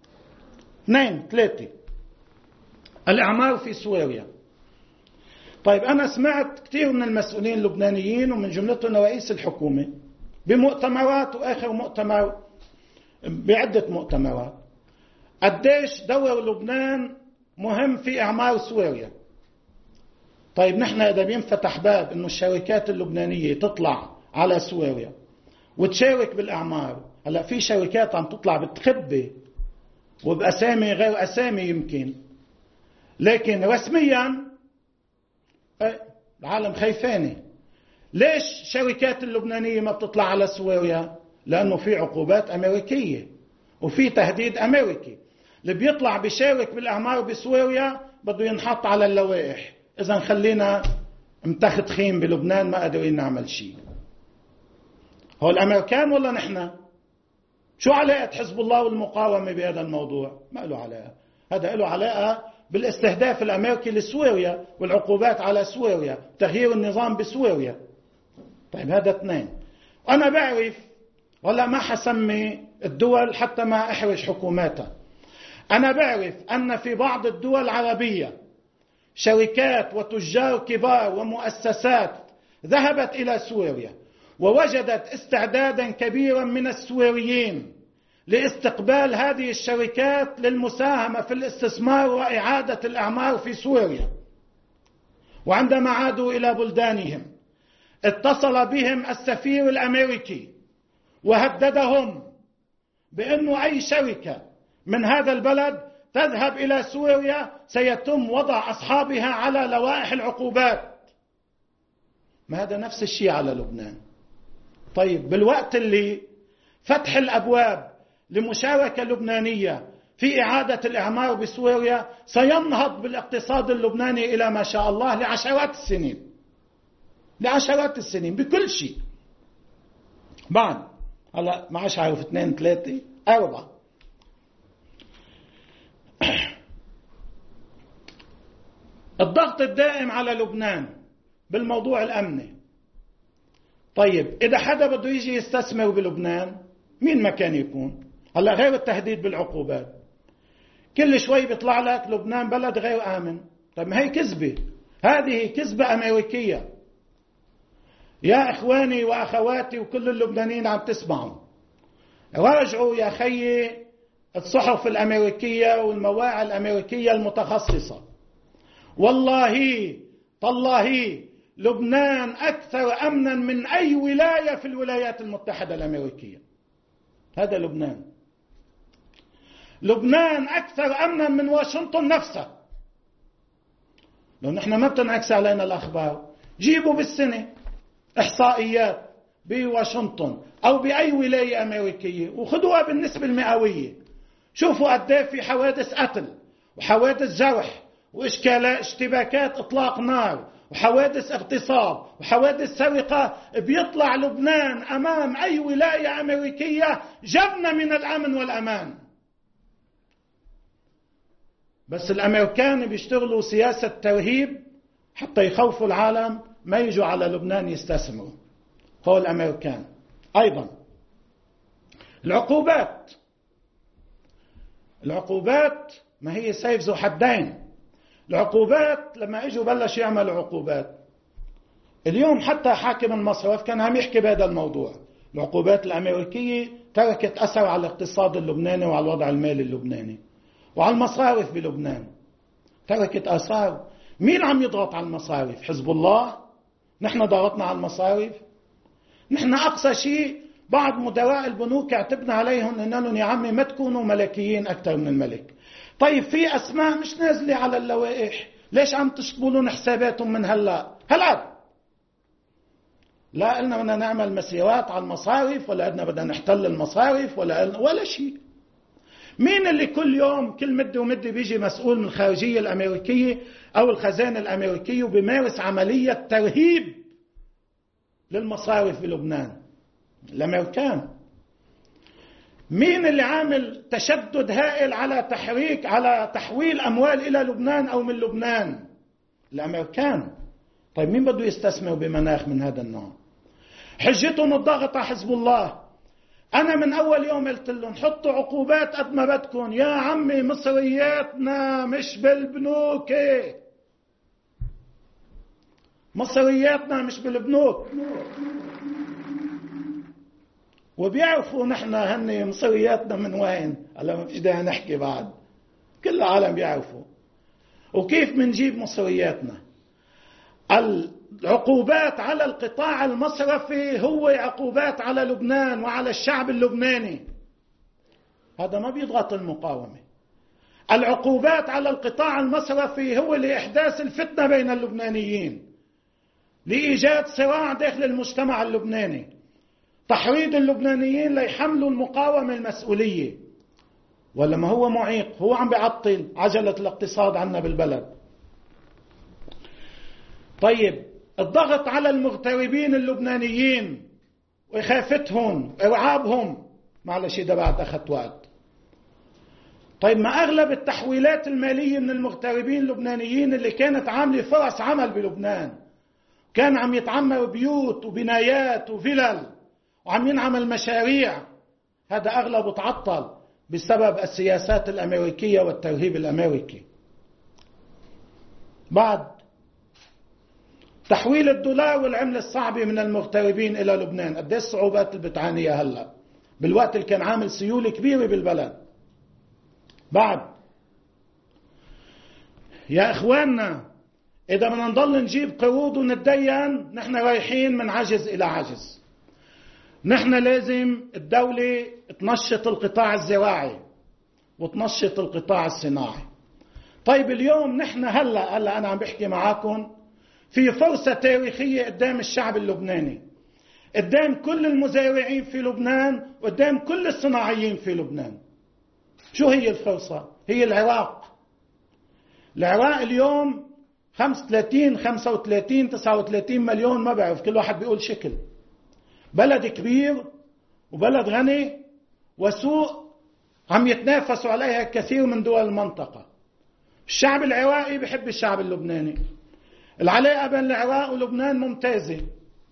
اثنين ثلاثة، الإعمار في سوريا. طيب أنا سمعت كثير من المسؤولين اللبنانيين ومن جملتهم رئيس الحكومة بمؤتمرات وآخر مؤتمر بعدة مؤتمرات قديش دور لبنان مهم في إعمار سوريا. طيب نحن إذا بينفتح باب إنه الشركات اللبنانية تطلع على سوريا وتشارك بالأعمار، هلا في شركات عم تطلع بتخبي وبأسامي غير أسامي يمكن، لكن رسميا العالم خايفانة. ليش شركات اللبنانية ما بتطلع على سوريا؟ لأنه في عقوبات أمريكية وفي تهديد أمريكي. اللي بيطلع بيشارك بالأعمار بسوريا بده ينحط على اللوائح. إذن خلينا متختخين بلبنان ما قادرين نعمل شيء. هو الأمريكان ولا نحن؟ شو علاقة حزب الله والمقاومة بهذا الموضوع؟ ما له علاقة. هذا له علاقة بالاستهداف الأمريكي لسوريا والعقوبات على سوريا، تغيير النظام بسوريا. طيب هذا اثنين. وأنا بعرف ولا ما حسمي الدول حتى ما أحرج حكوماتها. أنا بعرف أن في بعض الدول العربية شركات وتجار كبار ومؤسسات ذهبت إلى سوريا ووجدت استعدادا كبيرا من السوريين لاستقبال هذه الشركات للمساهمة في الاستثمار وإعادة الأعمار في سوريا. وعندما عادوا إلى بلدانهم اتصل بهم السفير الأمريكي وهددهم بأنه أي شركة من هذا البلد تذهب إلى سوريا سيتم وضع أصحابها على لوائح العقوبات. ما هذا نفس الشيء على لبنان. طيب بالوقت اللي فتح الأبواب لمشاركة لبنانية في إعادة الإعمار بسوريا سينهض بالاقتصاد اللبناني إلى ما شاء الله لعشرات السنين، لعشرات السنين بكل شيء. بعد هلا ما عادش عارف اثنين ثلاثة أربعة. الضغط الدائم على لبنان بالموضوع الأمني طيب إذا حدا بده يجي يستثمر بلبنان مين ما كان يكون؟ هلا غير التهديد بالعقوبات، كل شوي بيطلع لك لبنان بلد غير آمن. طيب ما هي كذبة، هذه كذبة أمريكية. يا إخواني وأخواتي وكل اللبنانيين عم تسمعوا، راجعوا يا خيي الصحف الأمريكية والمواقع الأمريكية المتخصصة. والله تالله لبنان أكثر أمنا من أي ولاية في الولايات المتحدة الأمريكية. هذا لبنان. لبنان أكثر أمنا من واشنطن نفسها. لو نحن ما بتنعكس علينا الأخبار، جيبوا بالسنة إحصائيات بواشنطن أو بأي ولاية أمريكية وخذوها بالنسبة المئوية، شوفوا قديه في حوادث قتل وحوادث جرح وإشكالات اشتباكات إطلاق نار وحوادث اغتصاب وحوادث سرقة. بيطلع لبنان أمام أي ولاية أمريكية جبنة من الأمن والأمان. بس الأمريكان بيشتغلوا سياسة ترهيب حتى يخوفوا العالم ما يجوا على لبنان يستثمروا. هو الأمريكان. أيضا العقوبات العقوبات ما هي سيف ذو حدين. العقوبات لما اجوا بلش يعملوا عقوبات، اليوم حتى حاكم المصرف كان عم يحكي بهذا الموضوع. العقوبات الأمريكية تركت أثر على الاقتصاد اللبناني وعلى الوضع المالي اللبناني وعلى المصارف بلبنان، تركت آثار. مين عم يضغط على المصارف؟ حزب الله؟ نحن ضغطنا على المصارف؟ نحن أقصى شيء بعض مدراء البنوك اعتبنا عليهم إنهم يا عمي ما تكونوا ملكيين أكثر من الملك. طيب في أسماء مش نازلة على اللوائح، ليش عم تشطبوا لهم حساباتهم من هلا؟ هلا لا قلنا بدنا نعمل مسيرات على المصارف، ولا قلنا بدنا نحتل المصارف، ولا ولا شيء. مين اللي كل يوم كل مدة ومدة بيجي مسؤول من الخارجية الأمريكية أو الخزانة الأمريكية وبيمارس عملية ترهيب للمصارف بلبنان؟ الأمريكان. مين اللي عامل تشدد هائل على تحريك على تحويل أموال إلى لبنان أو من لبنان؟ الأمريكان. طيب مين بده يستثمر بمناخ من هذا النوع؟ حجتهم الضغط على حزب الله. أنا من أول يوم قلت لهم حطوا عقوبات قد ما بدكم، يا عمي مصرياتنا مش بالبنوك، مصرياتنا مش بالبنوك. وبيعرفوا نحن هني مصرياتنا من وين. هلا ما فيش داعي نحكي بعد، كل العالم بيعرفوا. وكيف منجيب مصرياتنا؟ العقوبات على القطاع المصرفي هو عقوبات على لبنان وعلى الشعب اللبناني. هذا ما بيضغط المقاومة. العقوبات على القطاع المصرفي هو لإحداث الفتنة بين اللبنانيين، لإيجاد صراع داخل المجتمع اللبناني، تحريض اللبنانيين ليحملوا المقاومة المسؤولية. ولا ما هو معيق، هو عم بيعطل عجلة الاقتصاد عنا بالبلد. طيب الضغط على المغتربين اللبنانيين وإخافتهم وإرعابهم، معلش ده بعد أخذت وقت. طيب ما أغلب التحويلات المالية من المغتربين اللبنانيين اللي كانت عاملة فرص عمل بلبنان، كان عم يتعمر بيوت وبنايات وفلل وعم ينعمل مشاريع، هذا أغلب تعطل بسبب السياسات الأمريكية والترهيب الأمريكي. بعد تحويل الدولار والعملة الصعبة من المغتربين إلى لبنان، قد ايه الصعوبات اللي بتعانيها هلا بالوقت اللي كان عامل سيولة كبيرة بالبلد. بعد يا إخواننا إذا بدنا نضل نجيب قروض ونتدين، نحن رايحين من عجز إلى عجز. نحن لازم الدولة تنشط القطاع الزراعي وتنشط القطاع الصناعي. طيب اليوم نحن هلا هلا أنا عم بحكي معاكم في فرصة تاريخية قدام الشعب اللبناني، قدام كل المزارعين في لبنان وقدام كل الصناعيين في لبنان. شو هي الفرصة؟ هي العراق. العراق اليوم خمسة وثلاثين خمسة وثلاثين تسعة وثلاثين مليون، ما بعرف، كل واحد بيقول شكل. بلد كبير وبلد غني وسوق عم يتنافسوا عليها كثير من دول المنطقة. الشعب العراقي بيحب الشعب اللبناني، العلاقة بين العراق ولبنان ممتازة،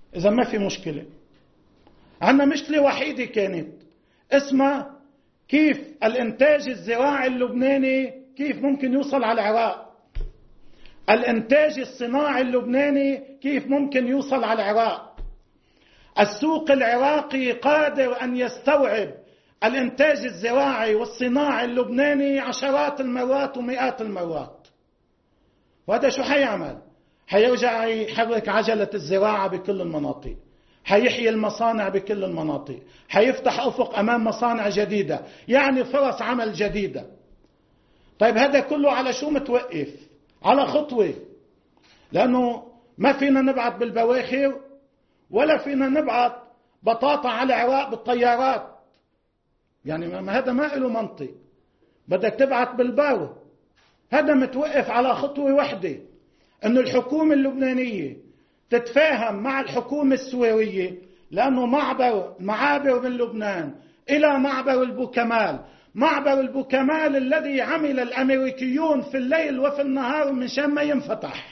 إذا ما في مشكلة. عندنا مشكلة وحيدة كانت اسمها كيف الإنتاج الزراعي اللبناني كيف ممكن يوصل على العراق. الإنتاج الصناعي اللبناني كيف ممكن يوصل على العراق. السوق العراقي قادر أن يستوعب الإنتاج الزراعي والصناعي اللبناني عشرات المرات ومئات المرات. وهذا شو حيعمل؟ حيرجع يحرك عجلة الزراعة بكل المناطق، حيحيي المصانع بكل المناطق، حيفتح أفق أمام مصانع جديدة، يعني فرص عمل جديدة. طيب هذا كله على شو متوقف؟ على خطوة، لأنه ما فينا نبعث بالبواخر ولا فينا نبعث بطاطا على العراق بالطيارات، يعني ما هذا ما له منطق. بدك تبعث بالبر. هذا متوقف على خطوة واحدة، أن الحكومة اللبنانية تتفاهم مع الحكومة السورية، لأنه معبر معابر من لبنان إلى معبر البوكمال، معبر البوكمال الذي عمل الأمريكيون في الليل وفي النهار من شان ما ينفتح.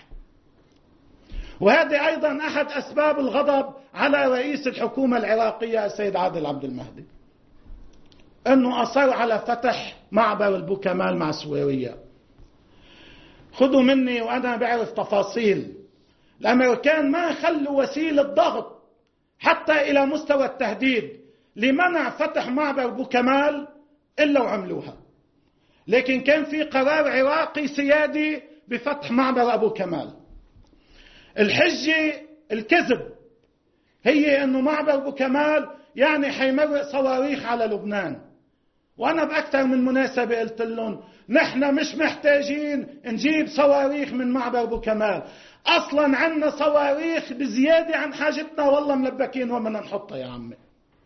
وهذا أيضا أحد أسباب الغضب على رئيس الحكومة العراقية السيد عادل عبد المهدي، أنه أصر على فتح معبر البوكمال مع سوريا. خذوا مني وأنا بعرف تفاصيل، الأمريكان ما خلوا وسيلة ضغط حتى إلى مستوى التهديد لمنع فتح معبر بوكمال إلا وعملوها. لكن كان في قرار عراقي سيادي بفتح معبر أبو كمال. الحجة الكذب هي أنه معبر أبو كمال يعني حيمرق صواريخ على لبنان. وأنا بأكثر من مناسبة قلت لهم نحن مش محتاجين نجيب صواريخ من معبر أبو كمال، أصلا عندنا صواريخ بزيادة عن حاجتنا، والله ملبكين ومن نحطها يا عمي.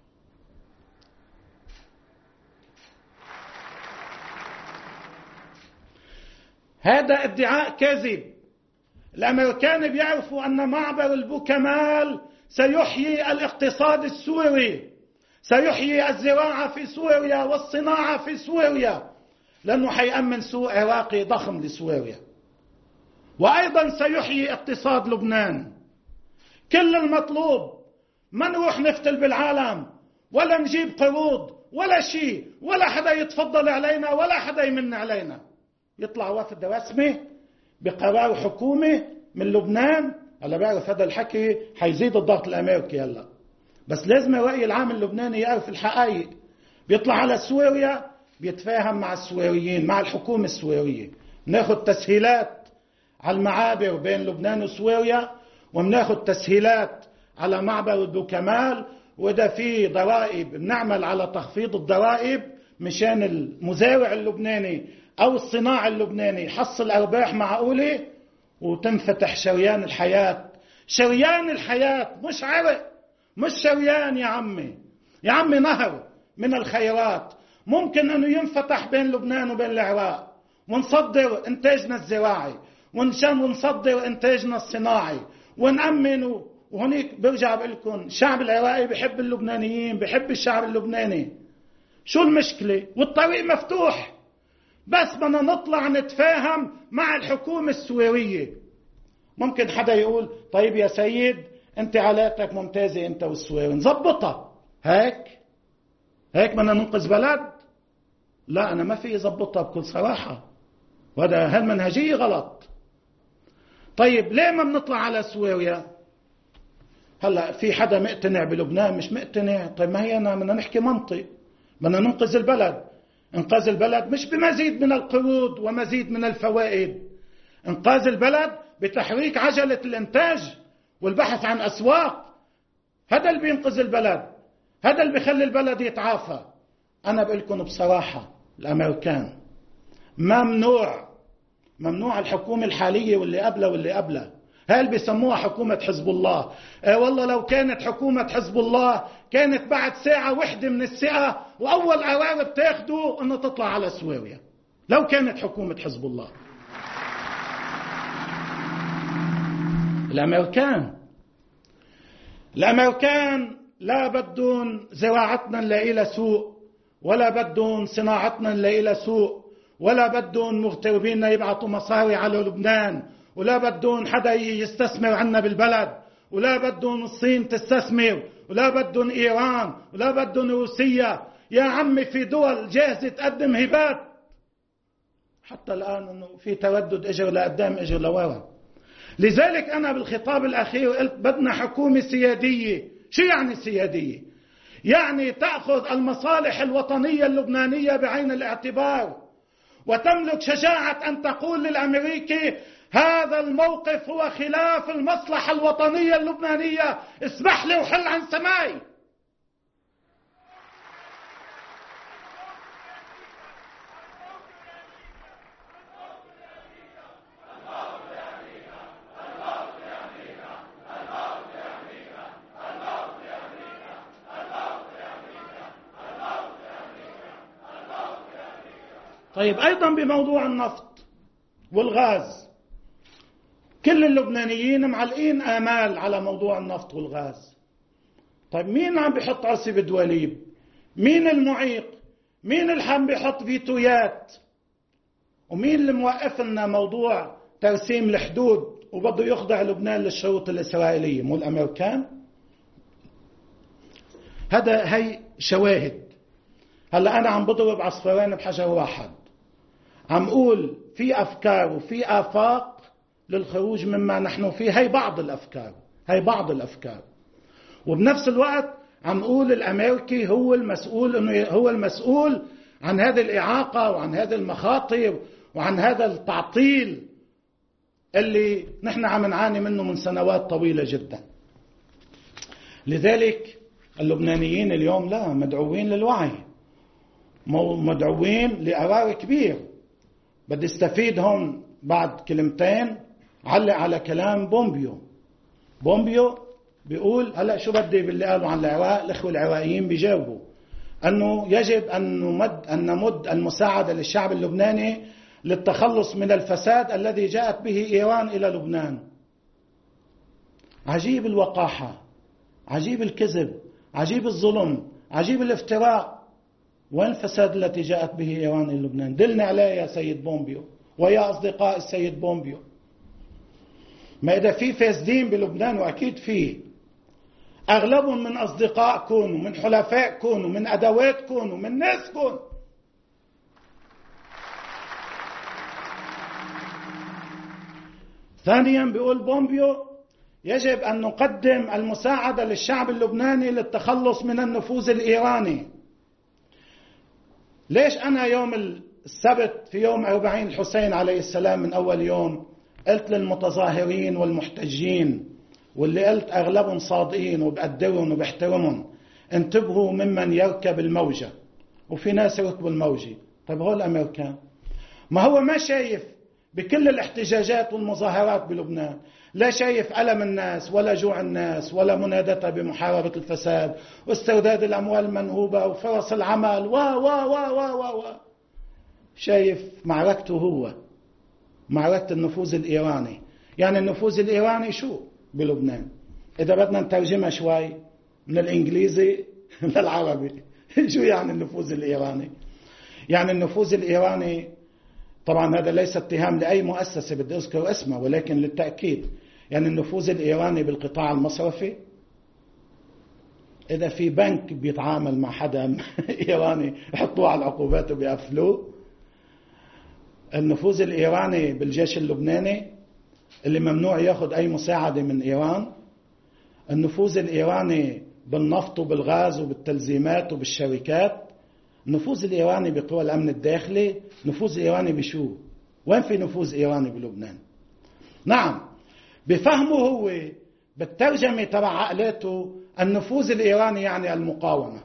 هذا ادعاء كاذب. الأمريكان بيعرفوا أن معبر البوكمال سيحيي الاقتصاد السوري، سيحيي الزراعة في سوريا والصناعة في سوريا، لأنه حيأمن سوق عراقي ضخم لسوريا، وأيضا سيحيي اقتصاد لبنان. كل المطلوب ما نروح نفتل بالعالم ولا نجيب قروض ولا شيء، ولا حدا يتفضل علينا ولا حدا يمن علينا. يطلع وفد رسمي بقرار حكومة من لبنان. هلا بعرف هذا الحكي حيزيد الضغط الأمريكي هلا، بس لازم الرأي العام اللبناني يعرف الحقائق. بيطلع على سوريا بيتفاهم مع السوريين، مع الحكومة السورية، ناخد تسهيلات على المعابر بين لبنان وسوريا، ومناخد تسهيلات على معبر البوكمال، وإذا في ضرائب بنعمل على تخفيض الضرائب مشان المزارع اللبناني أو الصناع اللبناني يحصل أرباح معقولة وتنفتح شريان الحياة. شريان الحياة مش عرق، مش شريان يا عمي، يا عمي نهر من الخيرات ممكن أنه ينفتح بين لبنان وبين العراق، ونصدر إنتاجنا الزراعي ونصدر إنتاجنا الصناعي ونأمن. وهنيك برجع بقول لكم الشعب العراقي بحب اللبنانيين، بحب الشعب اللبناني. شو المشكلة؟ والطريق مفتوح، بس بدنا نطلع نتفاهم مع الحكومة السورية. ممكن حدا يقول طيب يا سيد انت علاقتك ممتازة انت والسوري، نزبطها هيك هيك بدنا ننقذ بلد؟ لا، انا ما في زبطها بكل صراحة، وهذا هالمنهجية غلط. طيب ليه ما بنطلع على سوريا؟ هلا في حدا مقتنع بلبنان مش مقتنع؟ طيب ما هي أنا بدنا نحكي منطق، بدنا ننقذ البلد. انقاذ البلد مش بمزيد من القروض ومزيد من الفوائد، انقاذ البلد بتحريك عجلة الانتاج والبحث عن اسواق. هذا اللي بينقذ البلد، هذا اللي بيخلي البلد يتعافى. انا بقول لكم بصراحة الامريكان ممنوع ممنوع الحكومة الحالية واللي قبلها واللي قبلها، هاي اللي بيسموها حكومة حزب الله. اه والله لو كانت حكومة حزب الله كانت بعد ساعة واحدة من الساعة وأول قرار بتاخده أنه تطلع على سوريا، لو كانت حكومة حزب الله. الأمريكان الأمريكان لا بدون زراعتنا نلاقي لها سوق، ولا بدون صناعتنا نلاقي لها سوق، ولا بدون مغتربين يبعثوا مصاري على لبنان، ولا بدون حدا يستثمر عنا بالبلد، ولا بدهم الصين تستثمر، ولا بدهم إيران، ولا بدهم روسيا. يا عمي في دول جاهزة تقدم هبات. حتى الآن أنه في تردد إجر لقدام إجر لورا. لذلك أنا بالخطاب الأخير قلت بدنا حكومة سيادية. شو يعني سيادية؟ يعني تأخذ المصالح الوطنية اللبنانية بعين الاعتبار، وتملك شجاعة أن تقول للأمريكي هذا الموقف هو خلاف المصلحة الوطنية اللبنانية، اسمح لي وحل عن سماي. طيب أيضا بموضوع النفط والغاز، كل اللبنانيين معلقين آمال على موضوع النفط والغاز. طيب مين عم بيحط عصي بدواليب؟ مين المعيق؟ مين اللي عم بيحط فيتويات؟ ومين اللي موقف لنا موضوع ترسيم الحدود وبده يخضع لبنان للشروط الإسرائيلية؟ مو الأمريكان؟ هذا هي شواهد. هلا أنا عم بضرب عصفورين بحجر واحد، عم أقول في أفكار وفي آفاق للخروج مما نحن فيه. هي بعض الأفكار، هي بعض الأفكار. وبنفس الوقت عم أقول الأمريكي هو المسؤول، إنه هو المسؤول عن هذه الإعاقة وعن هذه المخاطر وعن هذا التعطيل اللي نحن عم نعاني منه من سنوات طويلة جدا. لذلك اللبنانيين اليوم لا مدعوين للوعي، مدعوين لقرار كبير. بدي استفيد هون بعد كلمتين علق على كلام بومبيو. بومبيو بيقول هلا شو بدي باللي قالوا عن العراق. الاخوه العراقيين بيجاوبوا انه يجب ان نمد ان نمد المساعده للشعب اللبناني للتخلص من الفساد الذي جاءت به ايران الى لبنان. عجيب الوقاحه، عجيب الكذب، عجيب الظلم، عجيب الافتراء. وين الفساد التي جاءت به ايران الى لبنان؟ دلنا عليه يا سيد بومبيو ويا اصدقاء السيد بومبيو. ما إذا في فاسدين بلبنان، وأكيد فيه، أغلبهم من أصدقائكم ومن حلفائكم ومن أدواتكم ومن ناسكم. ثانيا بيقول بومبيو يجب أن نقدم المساعدة للشعب اللبناني للتخلص من النفوذ الإيراني. ليش أنا يوم السبت في يوم أربعين الحسين عليه السلام من أول يوم قلت للمتظاهرين والمحتجين، واللي قلت أغلبهم صادقين وبقدرهم وبحترمهم، انتبهوا ممن يركب الموجة، وفي ناس يركبوا الموجة. طيب هو الأمريكان ما هو ما شايف بكل الاحتجاجات والمظاهرات بلبنان، لا شايف ألم الناس ولا جوع الناس ولا منادتها بمحاربة الفساد واسترداد الأموال المنهوبة وفرص العمل و و و و و شايف معركته هو معركة النفوذ الإيراني. يعني النفوذ الإيراني شو بلبنان؟ إذا بدنا نترجمها شوي من الإنجليزي للعربي، شو يعني النفوذ الإيراني؟ يعني النفوذ الإيراني، طبعا هذا ليس اتهام لأي مؤسسة بدي أذكر اسمها، ولكن للتأكيد، يعني النفوذ الإيراني بالقطاع المصرفي. إذا في بنك بيتعامل مع حدا إيراني يحطوه على العقوبات وبيقفلوه. النفوذ الإيراني بالجيش اللبناني اللي ممنوع ياخذ أي مساعدة من إيران. النفوذ الإيراني بالنفط وبالغاز وبالتلزيمات وبالشركات. النفوذ الإيراني بقوى الأمن الداخلي. النفوذ الإيراني بشو؟ وين في نفوذ إيراني بلبنان؟ نعم بفهمه هو بالترجمة تبع عقلاته النفوذ الإيراني يعني المقاومة.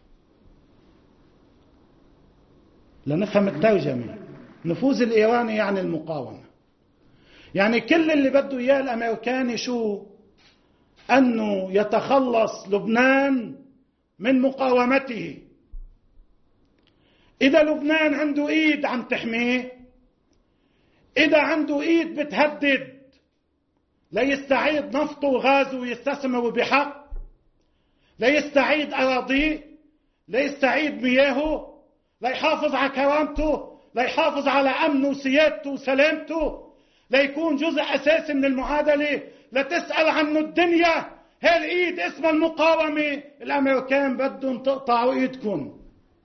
لنفهم الترجمة، النفوذ الإيراني يعني المقاومة. يعني كل اللي بده إياه الأمريكاني شو؟ أنه يتخلص لبنان من مقاومته. إذا لبنان عنده إيد عم تحميه، إذا عنده إيد بتهدد ليستعيد نفطه وغازه ويستثمر بحق، ليستعيد أراضيه، ليستعيد مياهه، ليحافظ على كرامته، ليحافظ على أمنه وسيادته وسلامته، ليكون جزء أساسي من المعادلة لتسأل عنه الدنيا. هي الإيد اسمها المقاومة، الأمريكان بدهم تقطعوا إيدكم.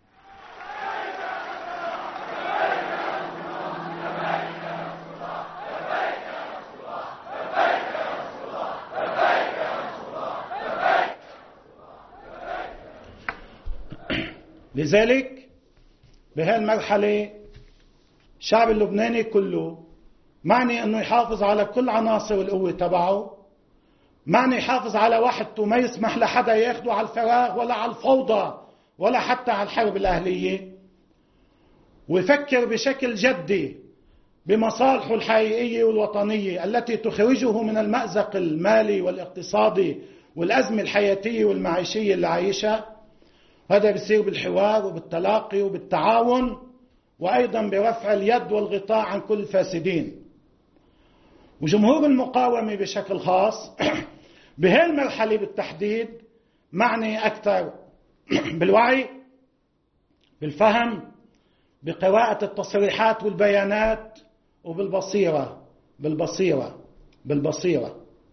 لذلك بهالمرحلة الشعب اللبناني كله معني أنه يحافظ على كل عناصر القوة تبعه، معني يحافظ على وحدته، ما يسمح لحدا ياخده على الفراغ ولا على الفوضى ولا حتى على الحرب الأهلية، ويفكر بشكل جدي بمصالحه الحقيقية والوطنية التي تخرجه من المأزق المالي والاقتصادي والأزمة الحياتية والمعيشية اللي عايشها. هذا بيصير بالحوار وبالتلاقي وبالتعاون، وأيضا برفع اليد والغطاء عن كل الفاسدين. وجمهور المقاومة بشكل خاص بهالمرحلة بالتحديد معني أكثر بالوعي، بالفهم، بقراءة التصريحات والبيانات، وبالبصيرة بالبصيرة بالبصيرة.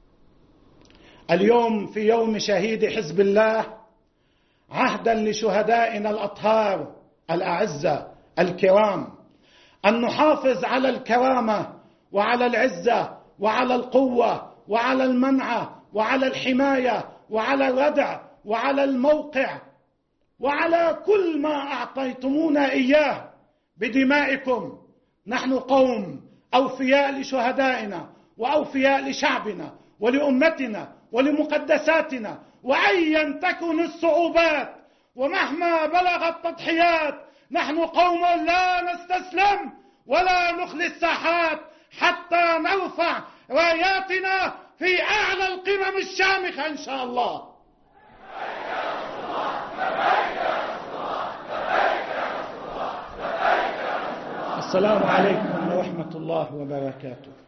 اليوم في يوم شهيد حزب الله، عهدا لشهدائنا الأطهار الأعزة الكرام أن نحافظ على الكرامة وعلى العزة وعلى القوة وعلى المنعة وعلى الحماية وعلى الردع وعلى الموقع وعلى كل ما أعطيتمونا إياه بدمائكم. نحن قوم أوفياء لشهدائنا وأوفياء لشعبنا ولأمتنا ولمقدساتنا، وأيا تكن الصعوبات ومهما بلغت التضحيات نحن قوم لا نستسلم ولا نخلي الساحات حتى نرفع راياتنا في أعلى القمم الشامخة إن شاء الله. السلام عليكم ورحمة الله وبركاته.